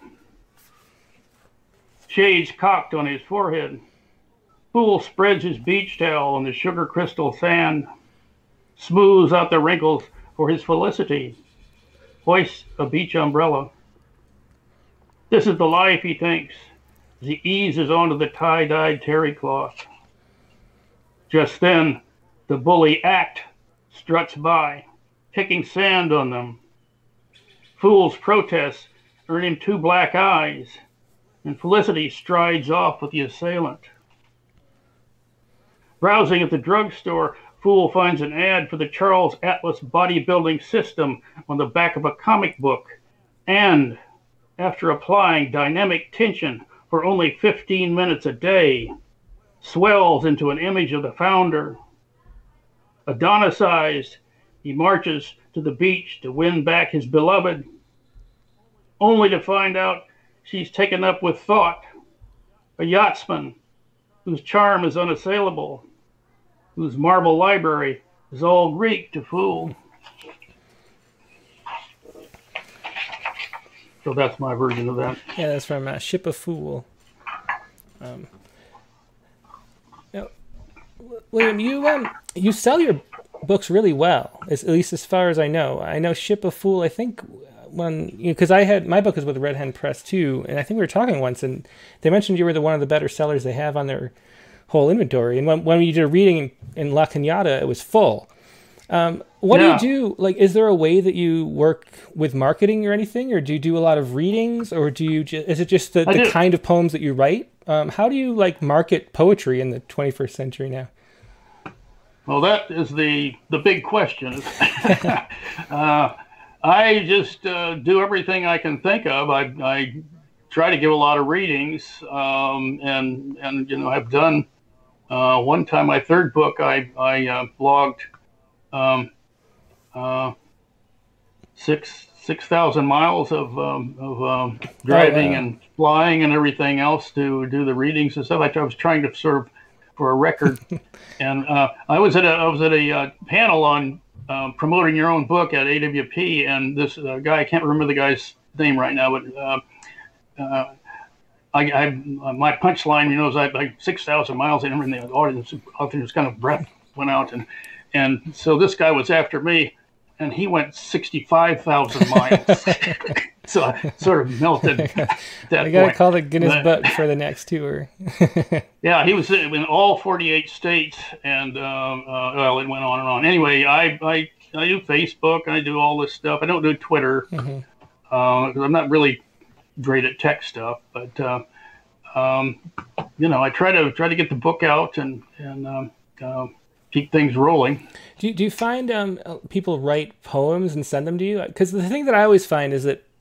Shades cocked on his forehead. Fool spreads his beach towel on the sugar crystal sand, smooths out the wrinkles for his felicity, hoists a beach umbrella. This is the life, he thinks, as he eases onto the tie-dyed terry cloth. Just then, the bully Act struts by, kicking sand on them. Fool's protests earn him 2 black eyes, and Felicity strides off with the assailant. Browsing at the drugstore, Fool finds an ad for the Charles Atlas bodybuilding system on the back of a comic book, and after applying dynamic tension for only 15 minutes a day, swells into an image of the founder. Adonisized, he marches to the beach to win back his beloved, only to find out she's taken up with Thought, a yachtsman whose charm is unassailable, whose marble library is all Greek to Fool. So that's my version of that. Yeah, that's from Ship of Fool. Now, William, you sell your books really well, at least as far as I know. I know Ship of Fool, I think, because I had my book is with Red Hen Press too, and I think we were talking once, and they mentioned you were one of the better sellers they have on their whole inventory. And when you did a reading in La Cañada, it was full. What do you do? Like, is there a way that you work with marketing or anything, or do you do a lot of readings, or is it just the kind of poems that you write? How do you market poetry in the 21st century now? Well, that is the big question. I just do everything I can think of. I try to give a lot of readings, and I've done one time my third book. I blogged 6,000 miles of driving and flying and everything else to do the readings and stuff. I was trying to serve for a record, and I was at a panel on promoting your own book at AWP, and this guy, I can't remember the guy's name right now, but my punchline, is like 6,000 miles, and the audience kind of breath went out, and so this guy was after me, and he went 65,000 miles. So I sort of melted that I got to call the Guinness Book for the next tour. Yeah, he was in all 48 states, and well, it went on and on. Anyway, I do Facebook, I do all this stuff. I don't do Twitter because I'm not really great at tech stuff, but I try to get the book out and keep things rolling. Do you find people write poems and send them to you? Because the thing that I always find is that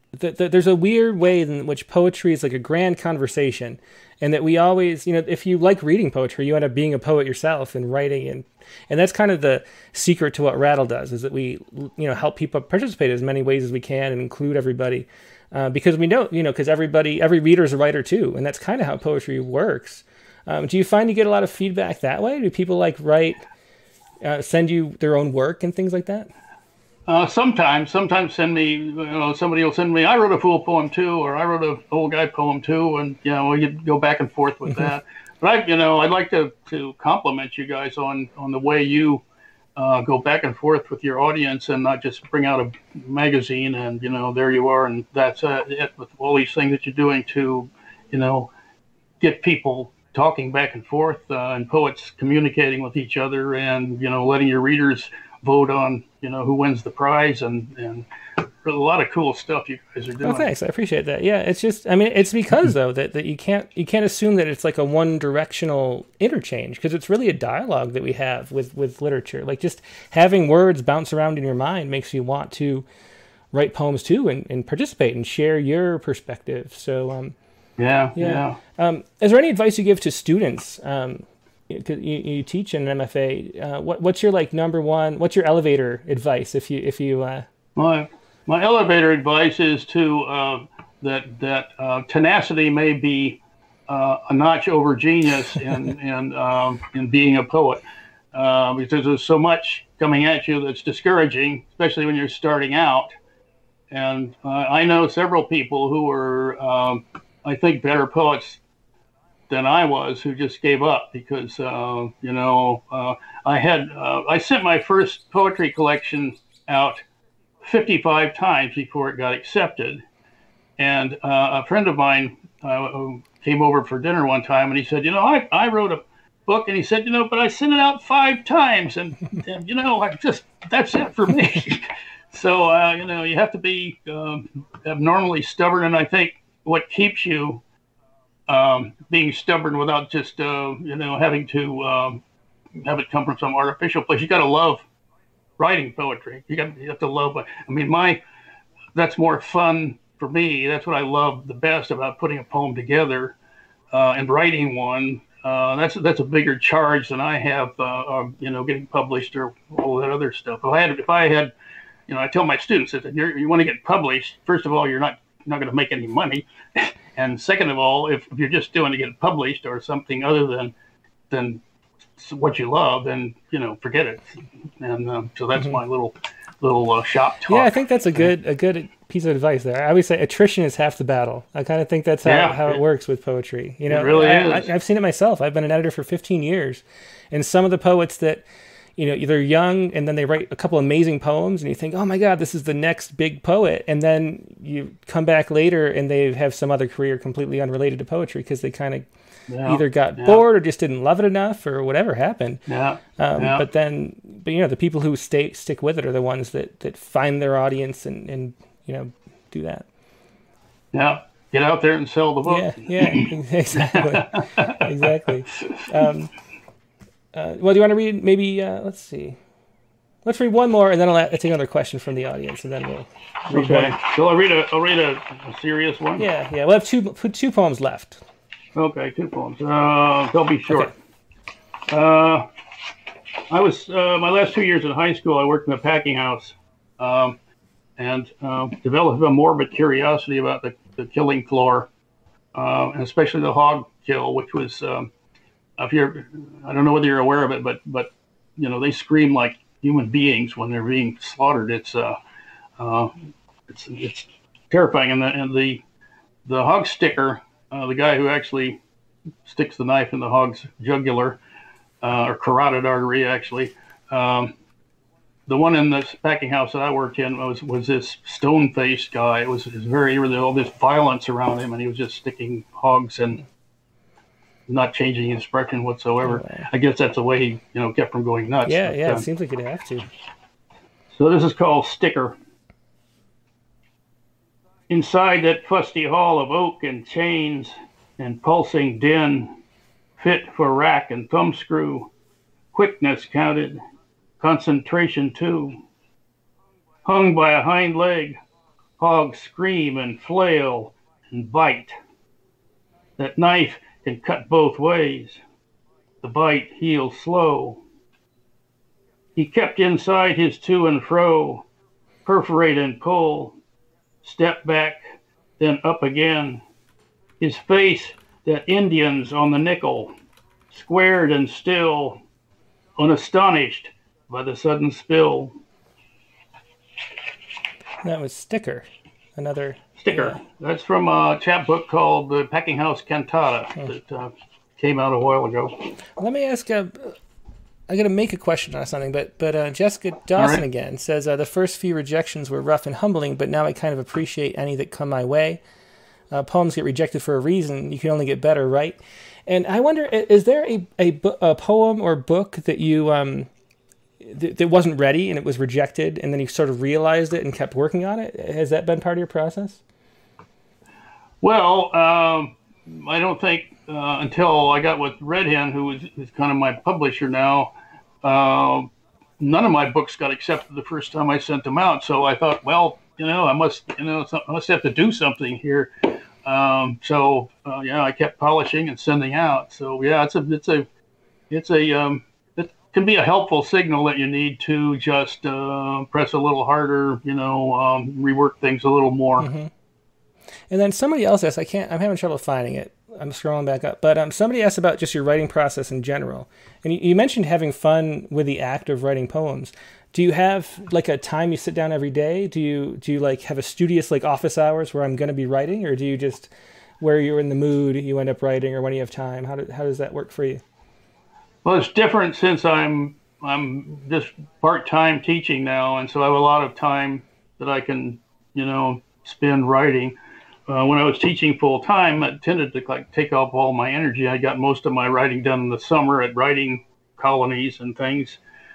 there's a weird way in which poetry is like a grand conversation, and that we always, if you like reading poetry, you end up being a poet yourself and writing, and that's kind of the secret to what Rattle does, is that we, help people participate as many ways as we can and include everybody, because we know, because every reader is a writer too, and that's kind of how poetry works. Do you find you get a lot of feedback that way? Do people send you their own work and things like that? Sometimes send me, somebody will send me, I wrote a fool poem too, or I wrote an old guy poem too, and we could go back and forth with that. But I'd like to compliment you guys on the way you go back and forth with your audience, and not just bring out a magazine and there you are, and that's it, with all these things that you're doing to get people talking back and forth, and poets communicating with each other, and letting your readers vote on who wins the prize, and a lot of cool stuff you guys are doing. Oh, thanks. I appreciate that. Yeah, it's just, it's because though that you can't assume that it's like a one directional interchange, because it's really a dialogue that we have with literature. Like, just having words bounce around in your mind makes you want to write poems too, and participate and share your perspective. So yeah. Is there any advice you give to students? You teach in an MFA. What's your number one? What's your elevator advice? If you My elevator advice is to that tenacity may be a notch over genius in being a poet, because there's so much coming at you that's discouraging, especially when you're starting out. And I know several people who are, I think, better poets than I was, who just gave up because I sent my first poetry collection out 55 times before it got accepted. And a friend of mine came over for dinner one time, and he said, I wrote a book, and he said, but I sent it out 5 times, and that's it for me. So you have to be abnormally stubborn, and I think what keeps you being stubborn without just having to have it come from some artificial place. You got to love writing poetry. You have to love it. That's more fun for me. That's what I love the best about putting a poem together and writing one. That's a bigger charge than I have getting published or all that other stuff. If I had I tell my students that you want to get published, first of all, you're not going to make any money. And second of all, if you're just doing to get published or something other than what you love, then forget it. And so that's my little shop talk. Yeah, I think that's a good piece of advice there. I always say attrition is half the battle. I kind of think that's how it works with poetry. It really is. I've seen it myself. I've been an editor for 15 years, and some of the poets that they're young and then they write a couple amazing poems and you think, oh my God, this is the next big poet. And then you come back later and they have some other career completely unrelated to poetry because they kind of either got bored or just didn't love it enough or whatever happened. But the people who stick with it are the ones that find their audience and do that. Yeah. Get out there and sell the book. Yeah, exactly. Exactly. Do you want to read maybe, let's see. Let's read one more, and then I'll take another question from the audience, and then we'll read one. So I'll read a serious one? Yeah. We'll have two poems left. Okay, 2 poems. They'll be short. Okay. I was, my last 2 years in high school, I worked in a packing house, and developed a morbid curiosity about the killing floor, and especially the hog kill, which was... I don't know whether you're aware of it, but they scream like human beings when they're being slaughtered. It's terrifying. And the hog sticker, the guy who actually sticks the knife in the hog's jugular or carotid artery, actually, the one in this packing house that I worked in was this stone-faced guy. It was very, all this violence around him, and he was just sticking hogs and not changing his expression whatsoever. Oh, I guess that's the way he, kept from going nuts. Yeah, it seems like you'd have to. So this is called Sticker. Inside that fusty hall of oak and chains and pulsing din, fit for rack and thumbscrew, quickness counted, concentration too, hung by a hind leg, Hogs scream and flail and bite. That knife can cut both ways. The bite heals slow. He kept inside his to and fro, perforate and pull, step back, then up again. His face that Indians on the nickel, squared and still, unastonished by the sudden spill. That was Sticker, another... Sticker. Yeah. That's from a chapbook called The Packing House Cantata that came out a while ago. Let me ask... I got to make a question on something, but Jessica Dawson again says, the first few rejections were rough and humbling, but now I kind of appreciate any that come my way. Poems get rejected for a reason. You can only get better, right? And I wonder, is there a poem or book that you that wasn't ready and it was rejected, and then you sort of realized it and kept working on it? Has that been part of your process? Well, I don't think until I got with Red Hen, who is kind of my publisher now, none of my books got accepted the first time I sent them out. So I thought, well, I must have to do something here. I kept polishing and sending out. So yeah, it can be a helpful signal that you need to just press a little harder, rework things a little more. Mm-hmm. And then somebody else asked, I'm having trouble finding it. I'm scrolling back up, but somebody asked about just your writing process in general. And you mentioned having fun with the act of writing poems. Do you have like a time you sit down every day? Do you like have a studious like office hours where I'm going to be writing, or do you just where you're in the mood you end up writing, or when you have time? How does that work for you? Well, it's different since I'm just part-time teaching now, and so I have a lot of time that I can spend writing. When I was teaching full-time, it tended to take up all my energy. I got most of my writing done in the summer at writing colonies and things.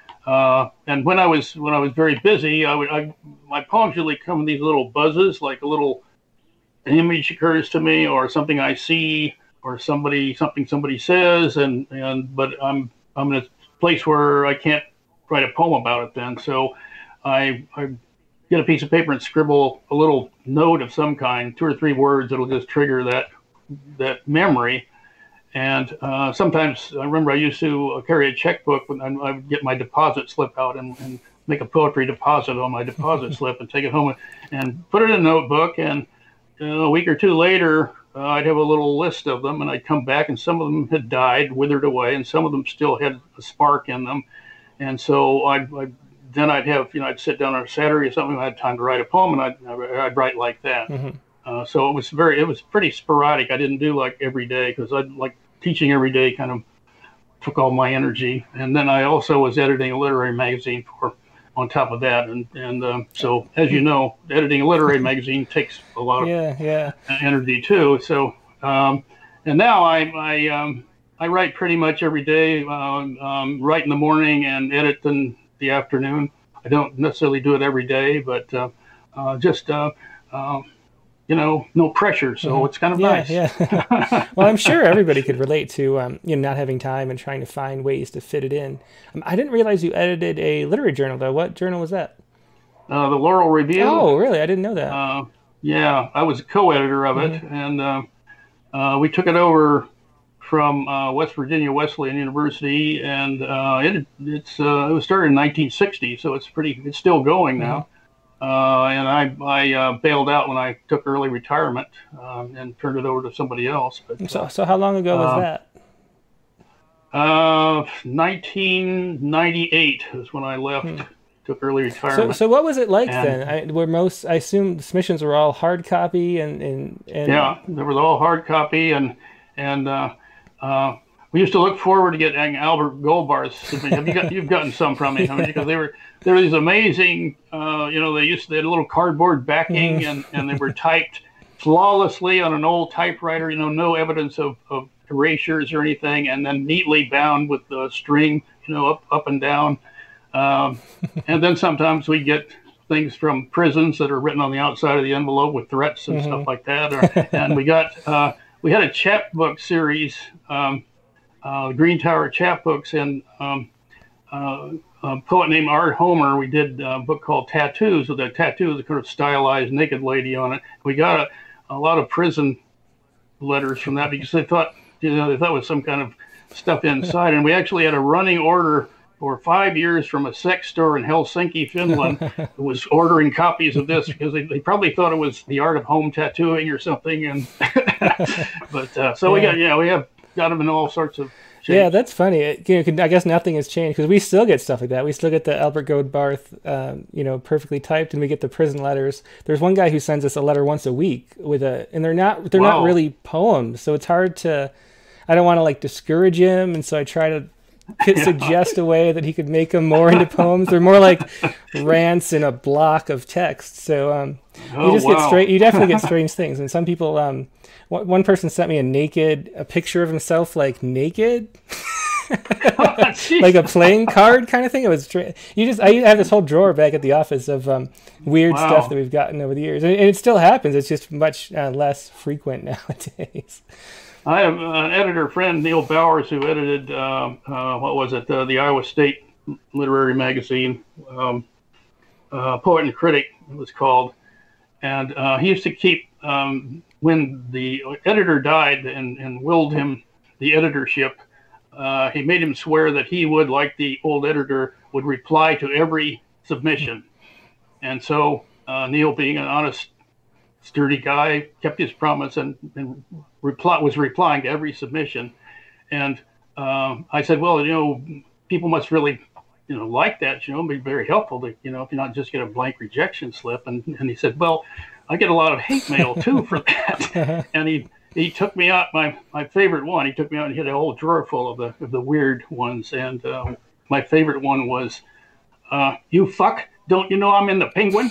And when I was very busy, my poems usually come in these little buzzes, like a little image occurs to me, or something I see, or something somebody says, but I'm in a place where I can't write a poem about it then. So I get a piece of paper and scribble a little note of some kind, 2 or 3 words that'll just trigger that memory. And sometimes I remember I used to carry a checkbook when I would get my deposit slip out and make a poetry deposit on my deposit slip and take it home and put it in a notebook. And a week or 2 later, I'd have a little list of them, and I'd come back, and some of them had died, withered away, and some of them still had a spark in them. And so then I'd have, I'd sit down on a Saturday or something, I had time to write a poem, and I'd write like that. Mm-hmm. So it was pretty sporadic. I didn't do like every day, because teaching every day kind of took all my energy. And then I also was editing a literary magazine on top of that. And so, as you know, editing a literary magazine takes a lot of energy too. So, and now I write pretty much every day, write in the morning and edit in the afternoon. I don't necessarily do it every day, but no pressure, so it's kind of nice. Yeah. Well, I'm sure everybody could relate to not having time and trying to find ways to fit it in. I didn't realize you edited a literary journal, though. What journal was that? The Laurel Review. Oh, really? I didn't know that. Yeah, I was a co-editor of it, and we took it over from West Virginia Wesleyan University, and it was started in 1960, so it's still going now. And I bailed out when I took early retirement and turned it over to somebody else. But so how long ago was that? 1998 is when I left. Took early retirement. So what was it like then? I assume the submissions were all hard copy and yeah, they were all hard copy and we used to look forward to getting Albert Goldbar's submission. You've gotten some from me, because they were these amazing. They had a little cardboard backing and they were typed flawlessly on an old typewriter. No evidence of erasures or anything, and then neatly bound with the string, up and down. And then sometimes we get things from prisons that are written on the outside of the envelope with threats and stuff like that. And we had a chapbook series. Green Tower chapbooks, and a poet named Art Homer. We did a book called Tattoos, with a tattoo with a kind of stylized naked lady on it. We got a lot of prison letters from that because they thought it was some kind of stuff inside. And we actually had a running order for 5 years from a sex store in Helsinki, Finland, who was ordering copies of this because they probably thought it was the art of home tattooing or something. And but so we have got them in all sorts of shapes. Yeah, that's funny. I guess nothing has changed because we still get stuff like that. We still get the Albert Goldbarth, perfectly typed, and we get the prison letters. There's one guy who sends us a letter once a week and they're not really poems, so it's hard to. I don't want to discourage him, and so I try to suggest a way that he could make them more into poems. They're more like rants in a block of text. So you definitely get strange things. And some people, one person sent me a picture of himself naked, like a playing card kind of thing. It was strange. I have this whole drawer back at the office of weird stuff that we've gotten over the years, and it still happens. It's just much less frequent nowadays. I have an editor friend, Neil Bowers, who edited, the Iowa State Literary Magazine, Poet and Critic, it was called. And he used to keep, when the editor died and willed him the editorship, he made him swear that he would, like the old editor, would reply to every submission. And so Neil, being an honest, sturdy guy, kept his promise and was replying to every submission. And I said, well, people must really, like that, be very helpful to, if you not just get a blank rejection slip. And he said, well, I get a lot of hate mail too for that. And he took me out, my favorite one, he took me out and he had a whole drawer full of the weird ones. And my favorite one was, you fuck, don't you know I'm in the Penguin?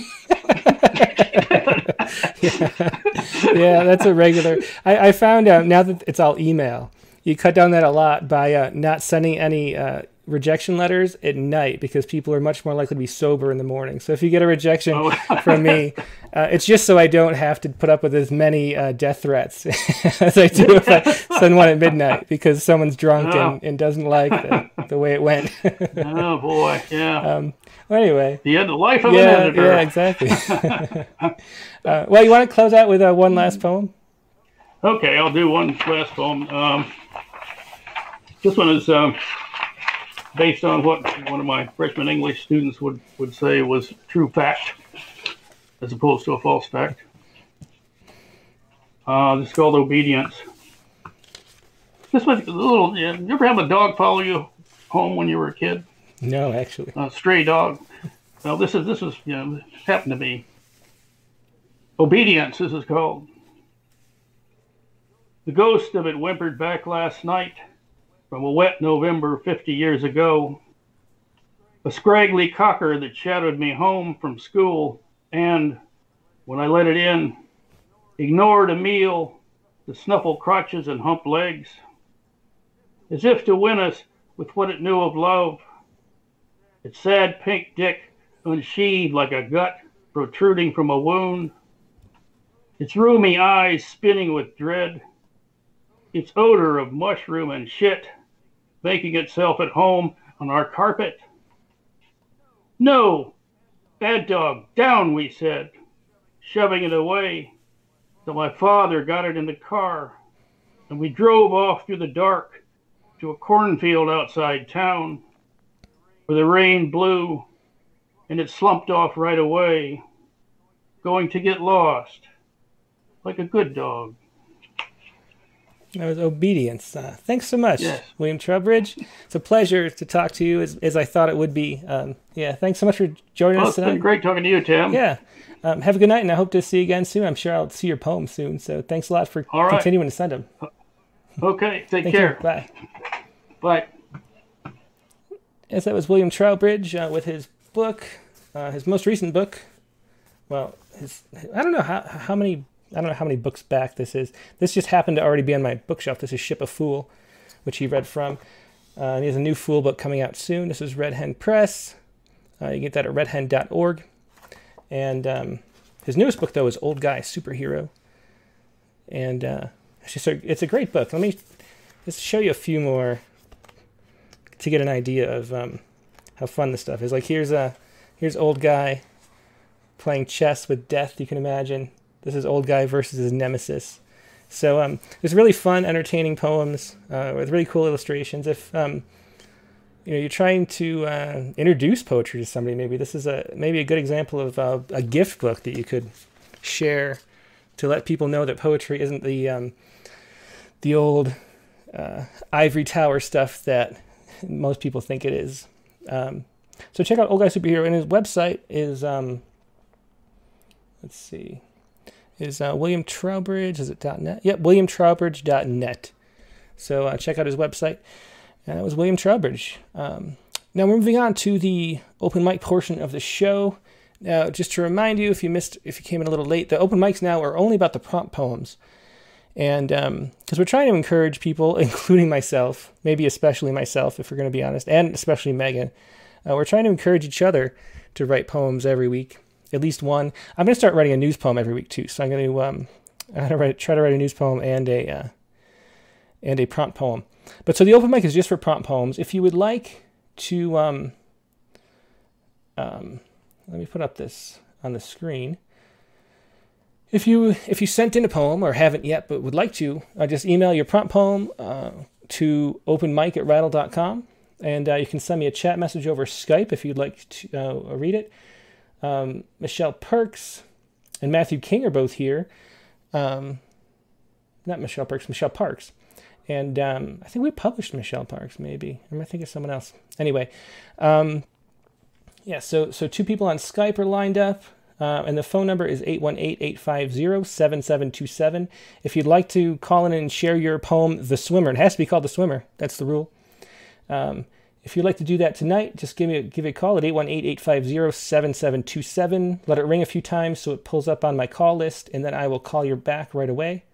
Yeah, that's a regular. I found out now that it's all email, you cut down that a lot by not sending any rejection letters at night because people are much more likely to be sober in the morning. So if you get a rejection from me, it's just so I don't have to put up with as many death threats as I do if I send one at midnight because someone's drunk and doesn't like the way it went. Oh, boy, yeah. Well, anyway. The life of an editor. Yeah, exactly. Well, you want to close out with one last poem? Okay, I'll do one last poem. This one is based on what one of my freshman English students would say was true fact, as opposed to a false fact. This is called Obedience. This was a little. You ever have a dog follow you home when you were a kid? No, actually. A stray dog. Well, this was happened to me. Obedience, this is called. The ghost of it whimpered back last night from a wet November 50 years ago. A scraggly cocker that shadowed me home from school and, when I let it in, ignored a meal, the snuffle crotches and hump legs, as if to win us with what it knew of love. Its sad pink dick unsheathed like a gut protruding from a wound, its roomy eyes spinning with dread, its odor of mushroom and shit making itself at home on our carpet. No, bad dog, down, we said, shoving it away till my father got it in the car, and we drove off through the dark to a cornfield outside town where the rain blew and it slumped off right away, going to get lost like a good dog. That was Obedience. Thanks so much, yes. William Trowbridge. It's a pleasure to talk to you as I thought it would be. Thanks so much for joining us tonight. It's been great talking to you, Tim. Yeah. Have a good night, and I hope to see you again soon. I'm sure I'll see your poem soon, so thanks a lot for continuing to send them. Okay, take care. You. Bye. Bye. Yes, that was William Trowbridge with his book, his most recent book. Well, I don't know how many books back this is. This just happened to already be on my bookshelf. This is Ship a Fool, which he read from. And he has a new Fool book coming out soon. This is Red Hen Press. You can get that at redhen.org. And his newest book, though, is Old Guy Superhero. And it's a great book. Let me just show you a few more to get an idea of how fun this stuff is. Like here's old guy playing chess with death. You can imagine. This is old guy versus his nemesis. So there's really fun, entertaining poems with really cool illustrations. If you're trying to introduce poetry to somebody, maybe this is maybe a good example of a gift book that you could share to let people know that poetry isn't the old ivory tower stuff that most people think it is. So check out Old Guy Superhero, and his website is let's see, is William Trowbridge. Is it .net? Yep, WilliamTrowbridge.net. So check out his website. And that was William Trowbridge. Now we're moving on to the open mic portion of the show. Now, just to remind you, if you came in a little late, the open mics now are only about the prompt poems. And because we're trying to encourage people, including myself, maybe especially myself, if we're going to be honest, and especially Megan, we're trying to encourage each other to write poems every week, at least one. I'm going to start writing a news poem every week too. So I'm going to try to write a news poem and a prompt poem. But so the open mic is just for prompt poems. If you would like to, let me put up this on the screen. If you sent in a poem or haven't yet but would like to, just email your prompt poem to openmic@rattle.com, and you can send me a chat message over Skype if you'd like to read it. Michelle Perks and Matthew King are both here. Not Michelle Perks, Michelle Parks. And I think we published Michelle Parks, maybe. Or am I thinking of someone else? Anyway, so two people on Skype are lined up. And the phone number is 818-850-7727. If you'd like to call in and share your poem, The Swimmer, it has to be called The Swimmer. That's the rule. If you'd like to do that tonight, just give me a call at 818-850-7727. Let it ring a few times so it pulls up on my call list, and then I will call you back right away.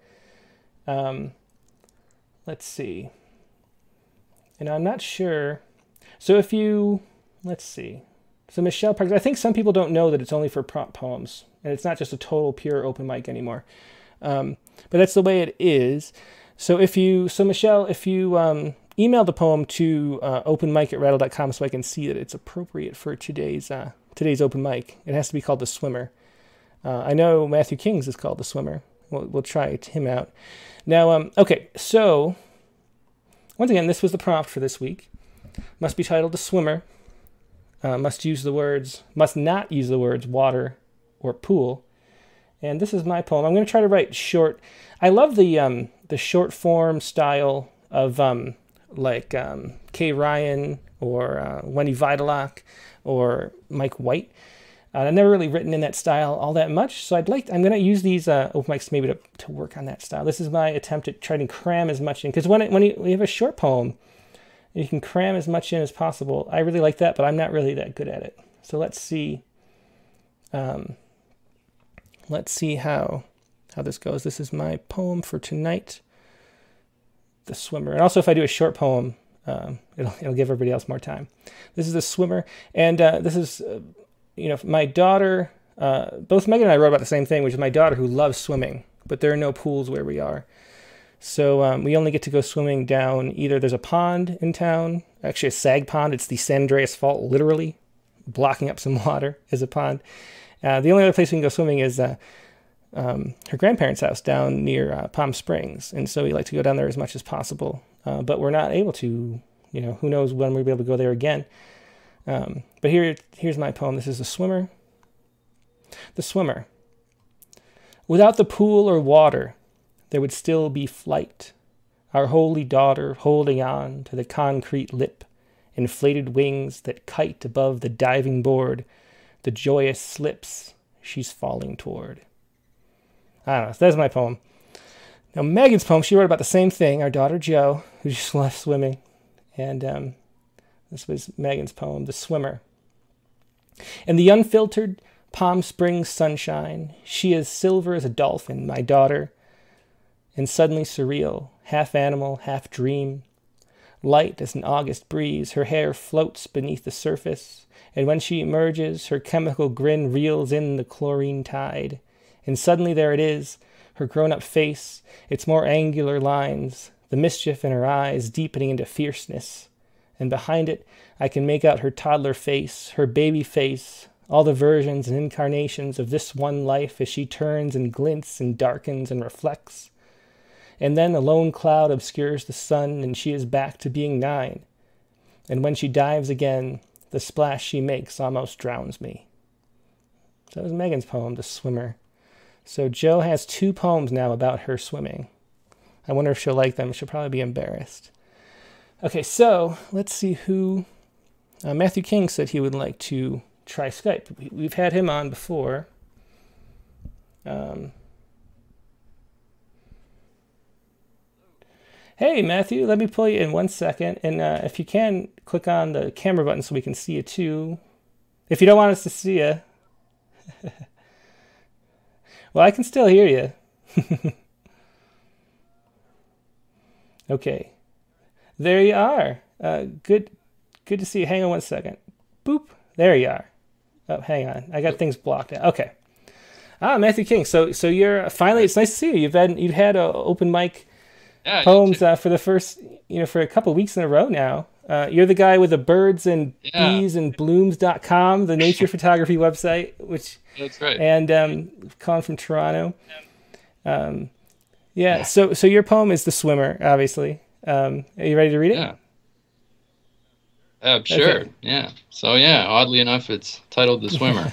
Let's see. And I'm not sure. So let's see. So Michelle Parks, I think some people don't know that it's only for prompt poems, and it's not just a total pure open mic anymore. But that's the way it is. So Michelle, if you email the poem to openmic@rattle.com so I can see that it's appropriate for today's open mic. It has to be called The Swimmer. I know Matthew King's is called The Swimmer. We'll try him out. Now, okay, so once again, this was the prompt for this week. Must be titled The Swimmer. Must not use the words water or pool. And this is my poem. I'm going to try to write short. I love the short form style of Kay Ryan or Wendy Vidalock or Mike White. I've never really written in that style all that much, so I'm going to use these open mics maybe to work on that style. This is my attempt at trying to cram as much in, because when you have a short poem, you can cram as much in as possible. I really like that, but I'm not really that good at it. So let's see. Let's see how this goes. This is my poem for tonight, The Swimmer. And also, if I do a short poem, it'll give everybody else more time. This is The Swimmer, and this is. My daughter, both Megan and I wrote about the same thing, which is my daughter who loves swimming, but there are no pools where we are. So we only get to go swimming down, either there's a pond in town, actually a sag pond. It's the San Andreas Fault, literally blocking up some water as a pond. The only other place we can go swimming is her grandparents' house down near Palm Springs. And so we like to go down there as much as possible. But we're not able to, who knows when we'll be able to go there again. But here's my poem. This is The Swimmer. The Swimmer. Without the pool or water, there would still be flight. Our holy daughter holding on to the concrete lip, inflated wings that kite above the diving board, the joyous slips she's falling toward. I don't know. So that's my poem. Now, Megan's poem, she wrote about the same thing. Our daughter Jo, who just left swimming. And this was Megan's poem, The Swimmer. In the unfiltered Palm Springs sunshine, she is silver as a dolphin, my daughter, and suddenly surreal, half animal, half dream. Light as an August breeze, her hair floats beneath the surface, and when she emerges, her chemical grin reels in the chlorine tide. And suddenly there it is, her grown-up face, its more angular lines, the mischief in her eyes deepening into fierceness, and behind it I can make out her toddler face, her baby face, all the versions and incarnations of this one life as she turns and glints and darkens and reflects. And then a lone cloud obscures the sun, and she is back to being 9. And when she dives again, the splash she makes almost drowns me. So that was Megan's poem, The Swimmer. So Joe has 2 poems now about her swimming. I wonder if she'll like them. She'll probably be embarrassed. Okay, so let's see who... Matthew King said he would like to try Skype. We've had him on before. Hey, Matthew, let me pull you in 1 second. And if you can, click on the camera button so we can see you too. If you don't want us to see you. Well, I can still hear you. Okay. There you are. Good to see you. Hang on 1 second. Boop. There you are. Oh, hang on. I got things blocked out. Okay. Matthew King. So you're finally. It's nice to see you. You've had a open mic poems for the first, for a couple of weeks in a row now. You're the guy with the birds and bees and blooms.com, the nature photography website, which that's right. And calling from Toronto. So your poem is The Swimmer, obviously. Are you ready to read it? Yeah. Sure. Okay. Yeah. So oddly enough, it's titled The Swimmer.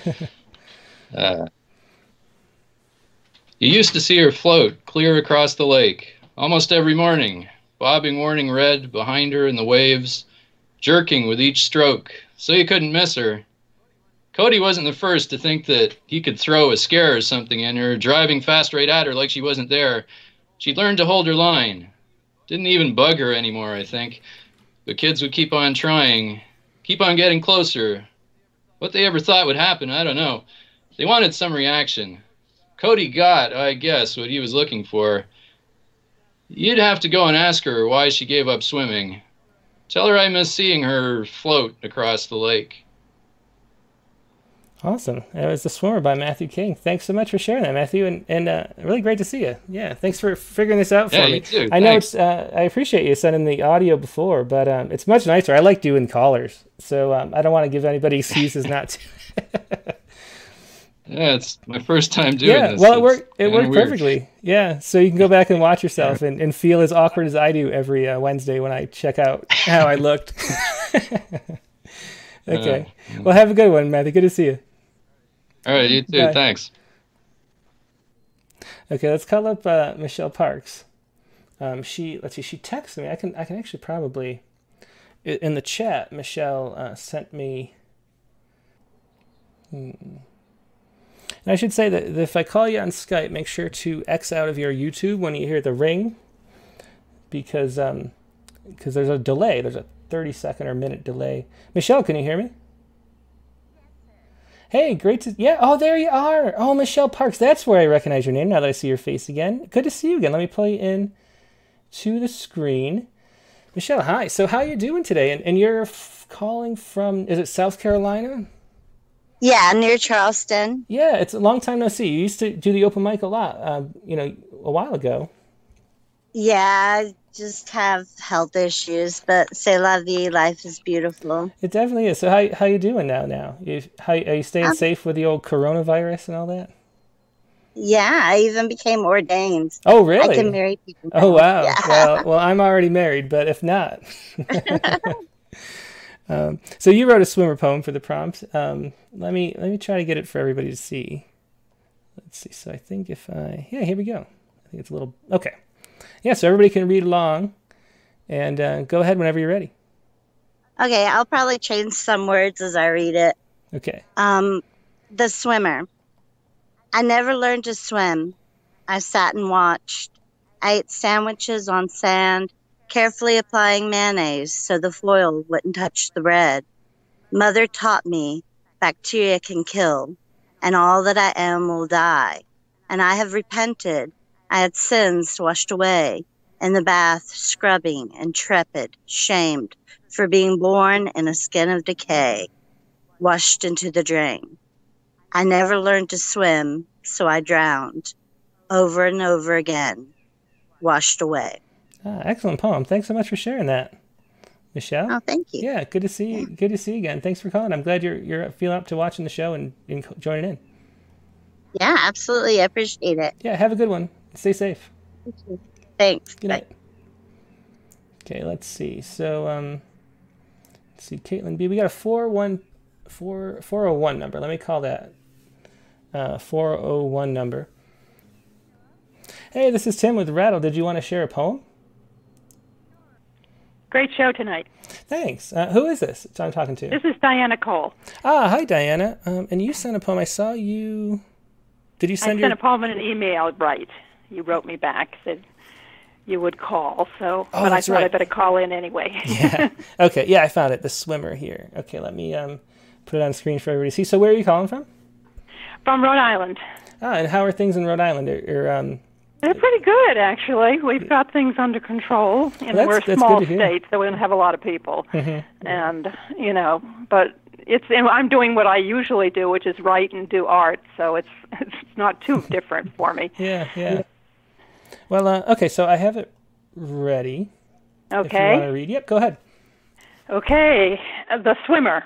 You used to see her float clear across the lake almost every morning, bobbing warning red behind her in the waves, jerking with each stroke, so you couldn't miss her. Cody wasn't the first to think that he could throw a scare or something in her, driving fast right at her like she wasn't there. She'd learned to hold her line. Didn't even bug her anymore, I think. The kids would keep on trying, keep on getting closer. What they ever thought would happen, I don't know. They wanted some reaction. Cody got, I guess, what he was looking for. You'd have to go and ask her why she gave up swimming. Tell her I miss seeing her float across the lake. Awesome. That was The Swimmer by Matthew King. Thanks so much for sharing that, Matthew, and really great to see you. Yeah, thanks for figuring this out for me. You too. I know I appreciate you sending the audio before, but it's much nicer. I like doing callers, so I don't want to give anybody excuses not to. Yeah, it's my first time doing this. Well, it worked perfectly. Yeah, so you can go back and watch yourself and feel as awkward as I do every Wednesday when I check out how I looked. Okay. Well, have a good one, Matthew. Good to see you. All right, you too. Bye. Thanks. Okay, let's call up Michelle Parks. She texted me. I can actually probably in the chat. Michelle sent me. And I should say that if I call you on Skype, make sure to X out of your YouTube when you hear the ring, because there's a delay. There's a 30-second or minute delay. Michelle, can you hear me? Hey, great to... Yeah, oh, there you are. Oh, Michelle Parks. That's where I recognize your name now that I see your face again. Good to see you again. Let me play in to the screen. Michelle, hi. So how are you doing today? And you're calling from... Is it South Carolina? Yeah, near Charleston. Yeah, it's a long time no see. You used to do the open mic a lot, a while ago. Yeah, I just have health issues, but c'est la vie, life is beautiful. It definitely is. So how you doing now? Are you staying safe with the old coronavirus and all that? Yeah, I even became ordained. Oh, really? I can marry people now. Oh, wow. Yeah. Well, I'm already married, but if not... So you wrote a swimmer poem for the prompt. Let me try to get it for everybody to see. Let's see. So I think here we go. I think it's a little, okay. Yeah, so everybody can read along, and go ahead whenever you're ready. Okay, I'll probably change some words as I read it. Okay. The Swimmer. I never learned to swim. I sat and watched. I ate sandwiches on sand, carefully applying mayonnaise so the foil wouldn't touch the bread. Mother taught me bacteria can kill, and all that I am will die. And I have repented. I had sins washed away, in the bath scrubbing, intrepid, shamed, for being born in a skin of decay, washed into the drain. I never learned to swim, so I drowned, over and over again, washed away. Excellent poem. Thanks so much for sharing that, Michelle? Oh, thank you. Yeah, good to see you. Good to see you again. Thanks for calling. I'm glad you're feeling up to watching the show and joining in. Yeah, absolutely. I appreciate it. Yeah, have a good one. Stay safe. Thanks. Good Bye. night. Okay, let's see. So, let's see, Caitlin B. We got a 401 number. Let me call that 401 number. Hey, this is Tim with Rattle. Did you want to share a poem? Great show tonight. Thanks. Who is this I'm talking to? This is Diana Cole. Ah, hi, Diana. And you sent a poem. I saw you. Did you send I sent a poem in an email, right. You wrote me back, said you would call, so but I thought I better call in anyway. Yeah. Okay, yeah, I found it. The swimmer here. Okay, let me put it on screen for everybody to see. So where are you calling from? From Rhode Island. Ah, and how are things in Rhode Island? They're pretty good, actually. We've got things under control, and we're a small state, so we don't have a lot of people. And, but I'm doing what I usually do, which is write and do art, so it's not too different for me. Yeah. Well, okay, so I have it ready. Okay. If you want to read. Yep, go ahead. Okay. The swimmer.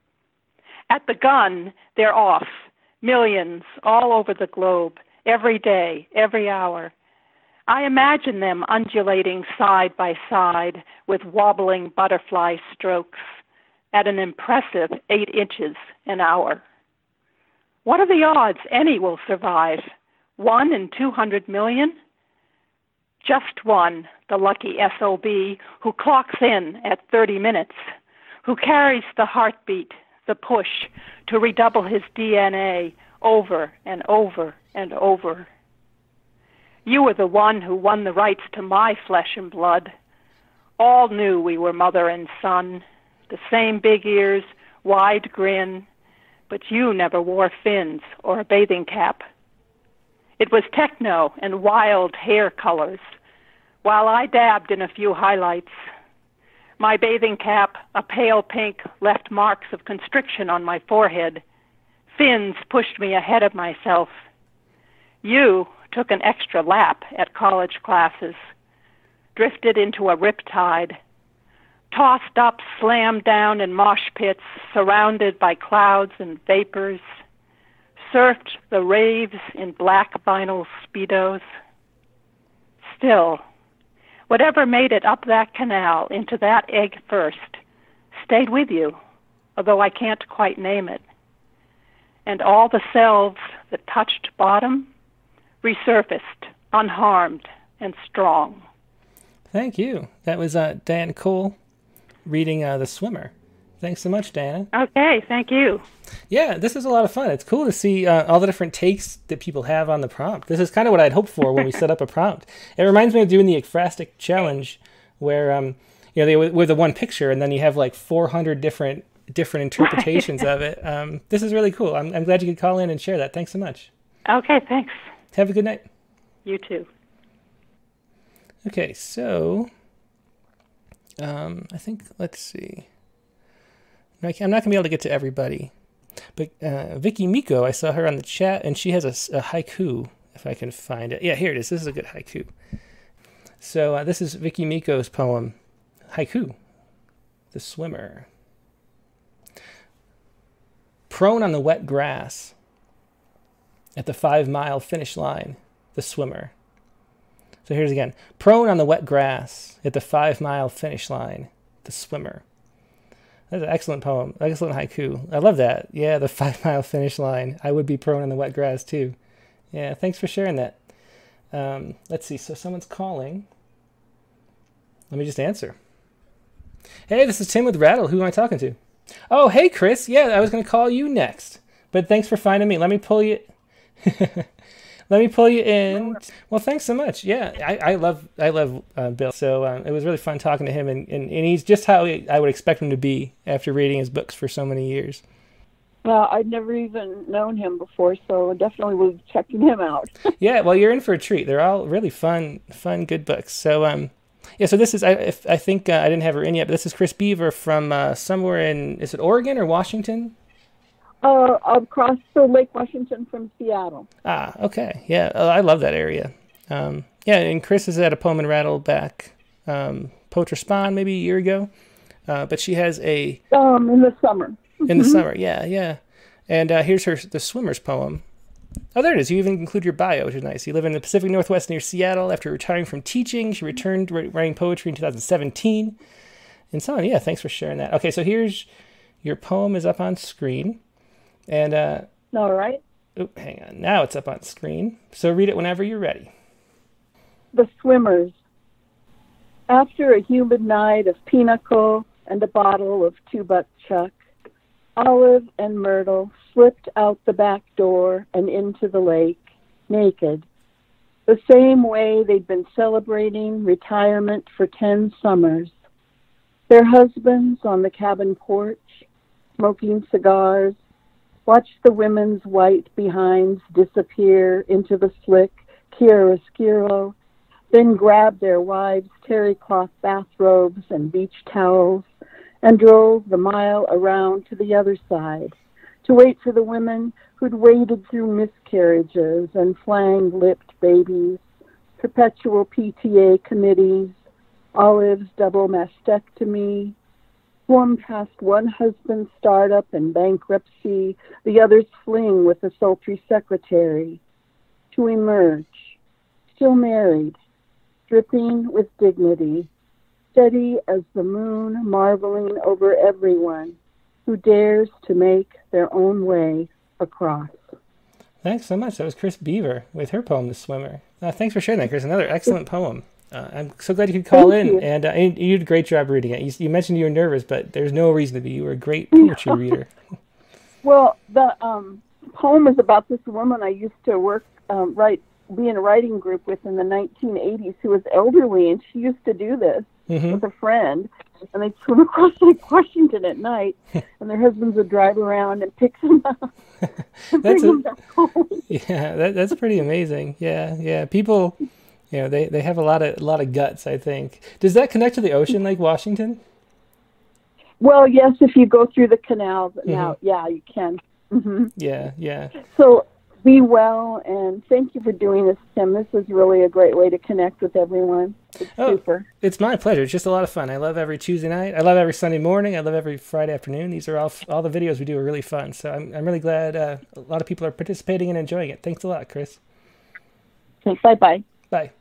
At the gun, they're off. Millions all over the globe. Every day, every hour. I imagine them undulating side by side with wobbling butterfly strokes at an impressive 8 inches an hour. What are the odds any will survive? 1 in 200 million? Just one, the lucky SOB, who clocks in at 30 minutes, who carries the heartbeat, the push, to redouble his DNA over and over and over. You were the one who won the rights to my flesh and blood. All knew we were mother and son, the same big ears, wide grin, but you never wore fins or a bathing cap. It was techno and wild hair colors, while I dabbed in a few highlights. My bathing cap, a pale pink, left marks of constriction on my forehead. Fins pushed me ahead of myself. You took an extra lap at college classes, drifted into a riptide, tossed up, slammed down in mosh pits, surrounded by clouds and vapors, surfed the raves in black vinyl Speedos. Still, whatever made it up that canal into that egg first stayed with you, although I can't quite name it. And all the selves that touched bottom resurfaced, unharmed and strong. Thank you. That was Dan Cole reading The Swimmer. Thanks so much, Diana. Okay, thank you. Yeah, this is a lot of fun. It's cool to see all the different takes that people have on the prompt. This is kind of what I'd hoped for when we set up a prompt. It reminds me of doing the Ekphrastic Challenge, where they with the one picture, and then you have like 400 different interpretations of it. This is really cool. I'm glad you could call in and share that. Thanks so much. Okay, thanks. Have a good night. You too. Okay, so I think, let's see. I'm not going to be able to get to everybody. But Vicky Miko, I saw her on the chat, and she has a haiku, if I can find it. Yeah, here it is. This is a good haiku. So this is Vicky Miko's poem, Haiku, The Swimmer. Prone on the wet grass, at the 5-mile finish line, the swimmer. So here's again. Prone on the wet grass, at the 5-mile finish line, the swimmer. That's an excellent poem. Excellent haiku. I love that. Yeah, the 5-mile finish line. I would be prone on the wet grass too. Yeah, thanks for sharing that. Let's see. So someone's calling. Let me just answer. Hey, this is Tim with Rattle. Who am I talking to? Oh, hey, Chris. Yeah, I was going to call you next. But thanks for finding me. Let me pull you... Let me pull you in. Well, thanks so much. Yeah, I love Bill. So it was really fun talking to him, and he's just how I would expect him to be after reading his books for so many years. Well, I'd never even known him before, so definitely was checking him out. Yeah, well, you're in for a treat. They're all really fun, good books. So yeah. So this is I think I didn't have her in yet, but this is Chris Beaver from somewhere in, is it Oregon or Washington? Across the Lake Washington from Seattle. Ah, okay. Yeah, I love that area. Yeah, and Chris has had a poem and rattle back, Poetry Spawn, maybe a year ago. but she has a... In the summer. In the summer, yeah. And here's the swimmer's poem. Oh, there it is. You even include your bio, which is nice. You live in the Pacific Northwest near Seattle. After retiring from teaching, she returned writing poetry in 2017. And so on. Yeah, thanks for sharing that. Okay, so here's your poem is up on screen. And All right. oh, hang on. Now it's up on screen. So read it whenever you're ready. The Swimmers. After a humid night of pinochle and a bottle of two-buck chuck, Olive and Myrtle slipped out the back door and into the lake, naked, the same way they'd been celebrating retirement for 10 summers. Their husbands on the cabin porch, smoking cigars, watched the women's white behinds disappear into the slick chiaroscuro, then grabbed their wives' terry cloth bathrobes and beach towels and drove the mile around to the other side to wait for the women who'd waded through miscarriages and flang-lipped babies, perpetual PTA committees, Olive's double mastectomy, swum past one husband's startup and bankruptcy, the other's fling with a sultry secretary, to emerge, still married, dripping with dignity, steady as the moon marveling over everyone who dares to make their own way across. Thanks so much. That was Chris Beaver with her poem, The Swimmer. Thanks for sharing that, Chris. Another excellent poem. I'm so glad you could call in, and you did a great job reading it. You mentioned you were nervous, but there's no reason to be. You were a great poetry reader. Well, the poem is about this woman I used to be in a writing group with in the 1980s who was elderly, and she used to do this with a friend, and they'd swim across Lake Washington at night, and their husbands would drive around and pick them up and bring them back home. Yeah, that's pretty amazing. Yeah. People, they have a lot of guts, I think. Does that connect to the ocean, Lake Washington? Well, yes, if you go through the canals now, yeah, you can. Yeah. So be well, and thank you for doing this, Tim. This is really a great way to connect with everyone. It's super. It's my pleasure. It's just a lot of fun. I love every Tuesday night. I love every Sunday morning. I love every Friday afternoon. These are all the videos we do are really fun. So I'm really glad a lot of people are participating and enjoying it. Thanks a lot, Chris. Okay, bye-bye. Bye.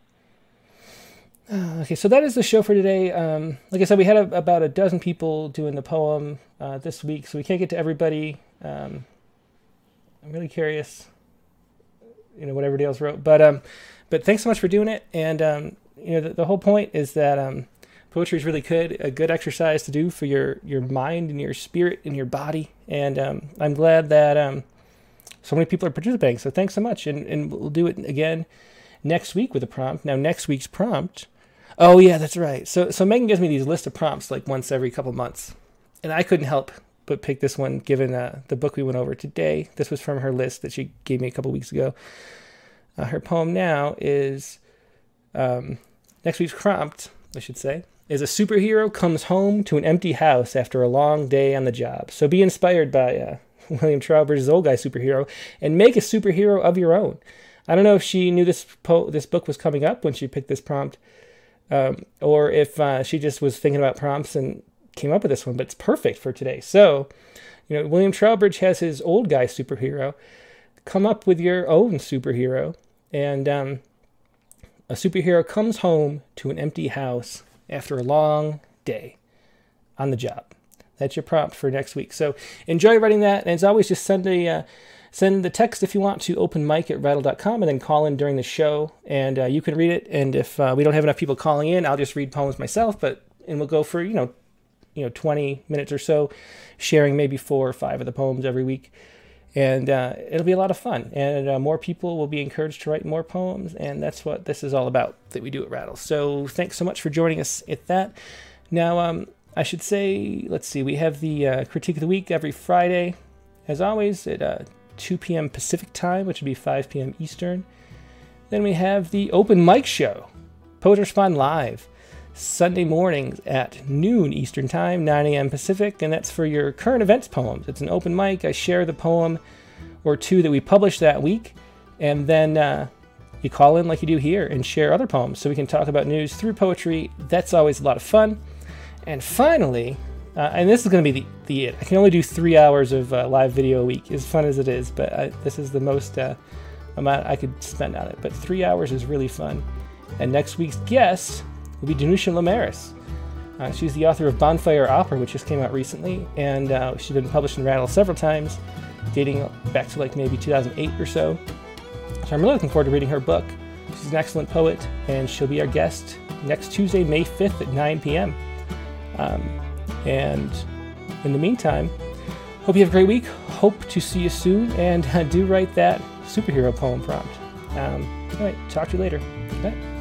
Okay, so that is the show for today. Like I said, we had about a dozen people doing the poem this week, so we can't get to everybody. I'm really curious, what everybody else wrote. But thanks so much for doing it. And the whole point is that poetry is really a good exercise to do for your mind and your spirit and your body. And I'm glad that so many people are participating. So thanks so much. And we'll do it again next week with a prompt. Now, next week's prompt. Oh, yeah, that's right. So Megan gives me these list of prompts like once every couple months. And I couldn't help but pick this one given the book we went over today. This was from her list that she gave me a couple weeks ago. Her poem now is, next week's prompt, I should say, is a superhero comes home to an empty house after a long day on the job. So be inspired by William Trowbridge's Old Guy Superhero and make a superhero of your own. I don't know if she knew this book was coming up when she picked this prompt, or if she just was thinking about prompts and came up with this one, but it's perfect for today. So, William Trowbridge has his Old Guy Superhero. Come up with your own superhero. And a superhero comes home to an empty house after a long day on the job. That's your prompt for next week. So enjoy writing that. And as always, just send the text if you want to openmic@rattle.com and then call in during the show. And you can read it. And if we don't have enough people calling in, I'll just read poems myself. And we'll go for, 20 minutes or so, sharing maybe 4 or 5 of the poems every week. And it'll be a lot of fun. And more people will be encouraged to write more poems. And that's what this is all about that we do at Rattle. So thanks so much for joining us at that. Now, I should say, let's see, we have the Critique of the Week every Friday, as always, at 2 p.m. Pacific time, which would be 5 p.m. Eastern. Then we have the Open Mic Show, Poetry Spawn Live, Sunday mornings at noon Eastern Time, 9 a.m. Pacific, and that's for your current events poems. It's an open mic. I share the poem or two that we published that week, and then you call in like you do here and share other poems so we can talk about news through poetry. That's always a lot of fun. And finally, And this is going to be the it. I can only do 3 hours of live video a week, as fun as it is, but this is the most amount I could spend on it. But 3 hours is really fun. And next week's guest will be Danusha Lamaris. She's the author of Bonfire Opera, which just came out recently, and she's been published in Rattle several times, dating back to like maybe 2008 or so. So I'm really looking forward to reading her book. She's an excellent poet, and she'll be our guest next Tuesday, May 5th at 9 p.m. And in the meantime, hope you have a great week. Hope to see you soon, and do write that superhero poem prompt. All right, talk to you later. Good night.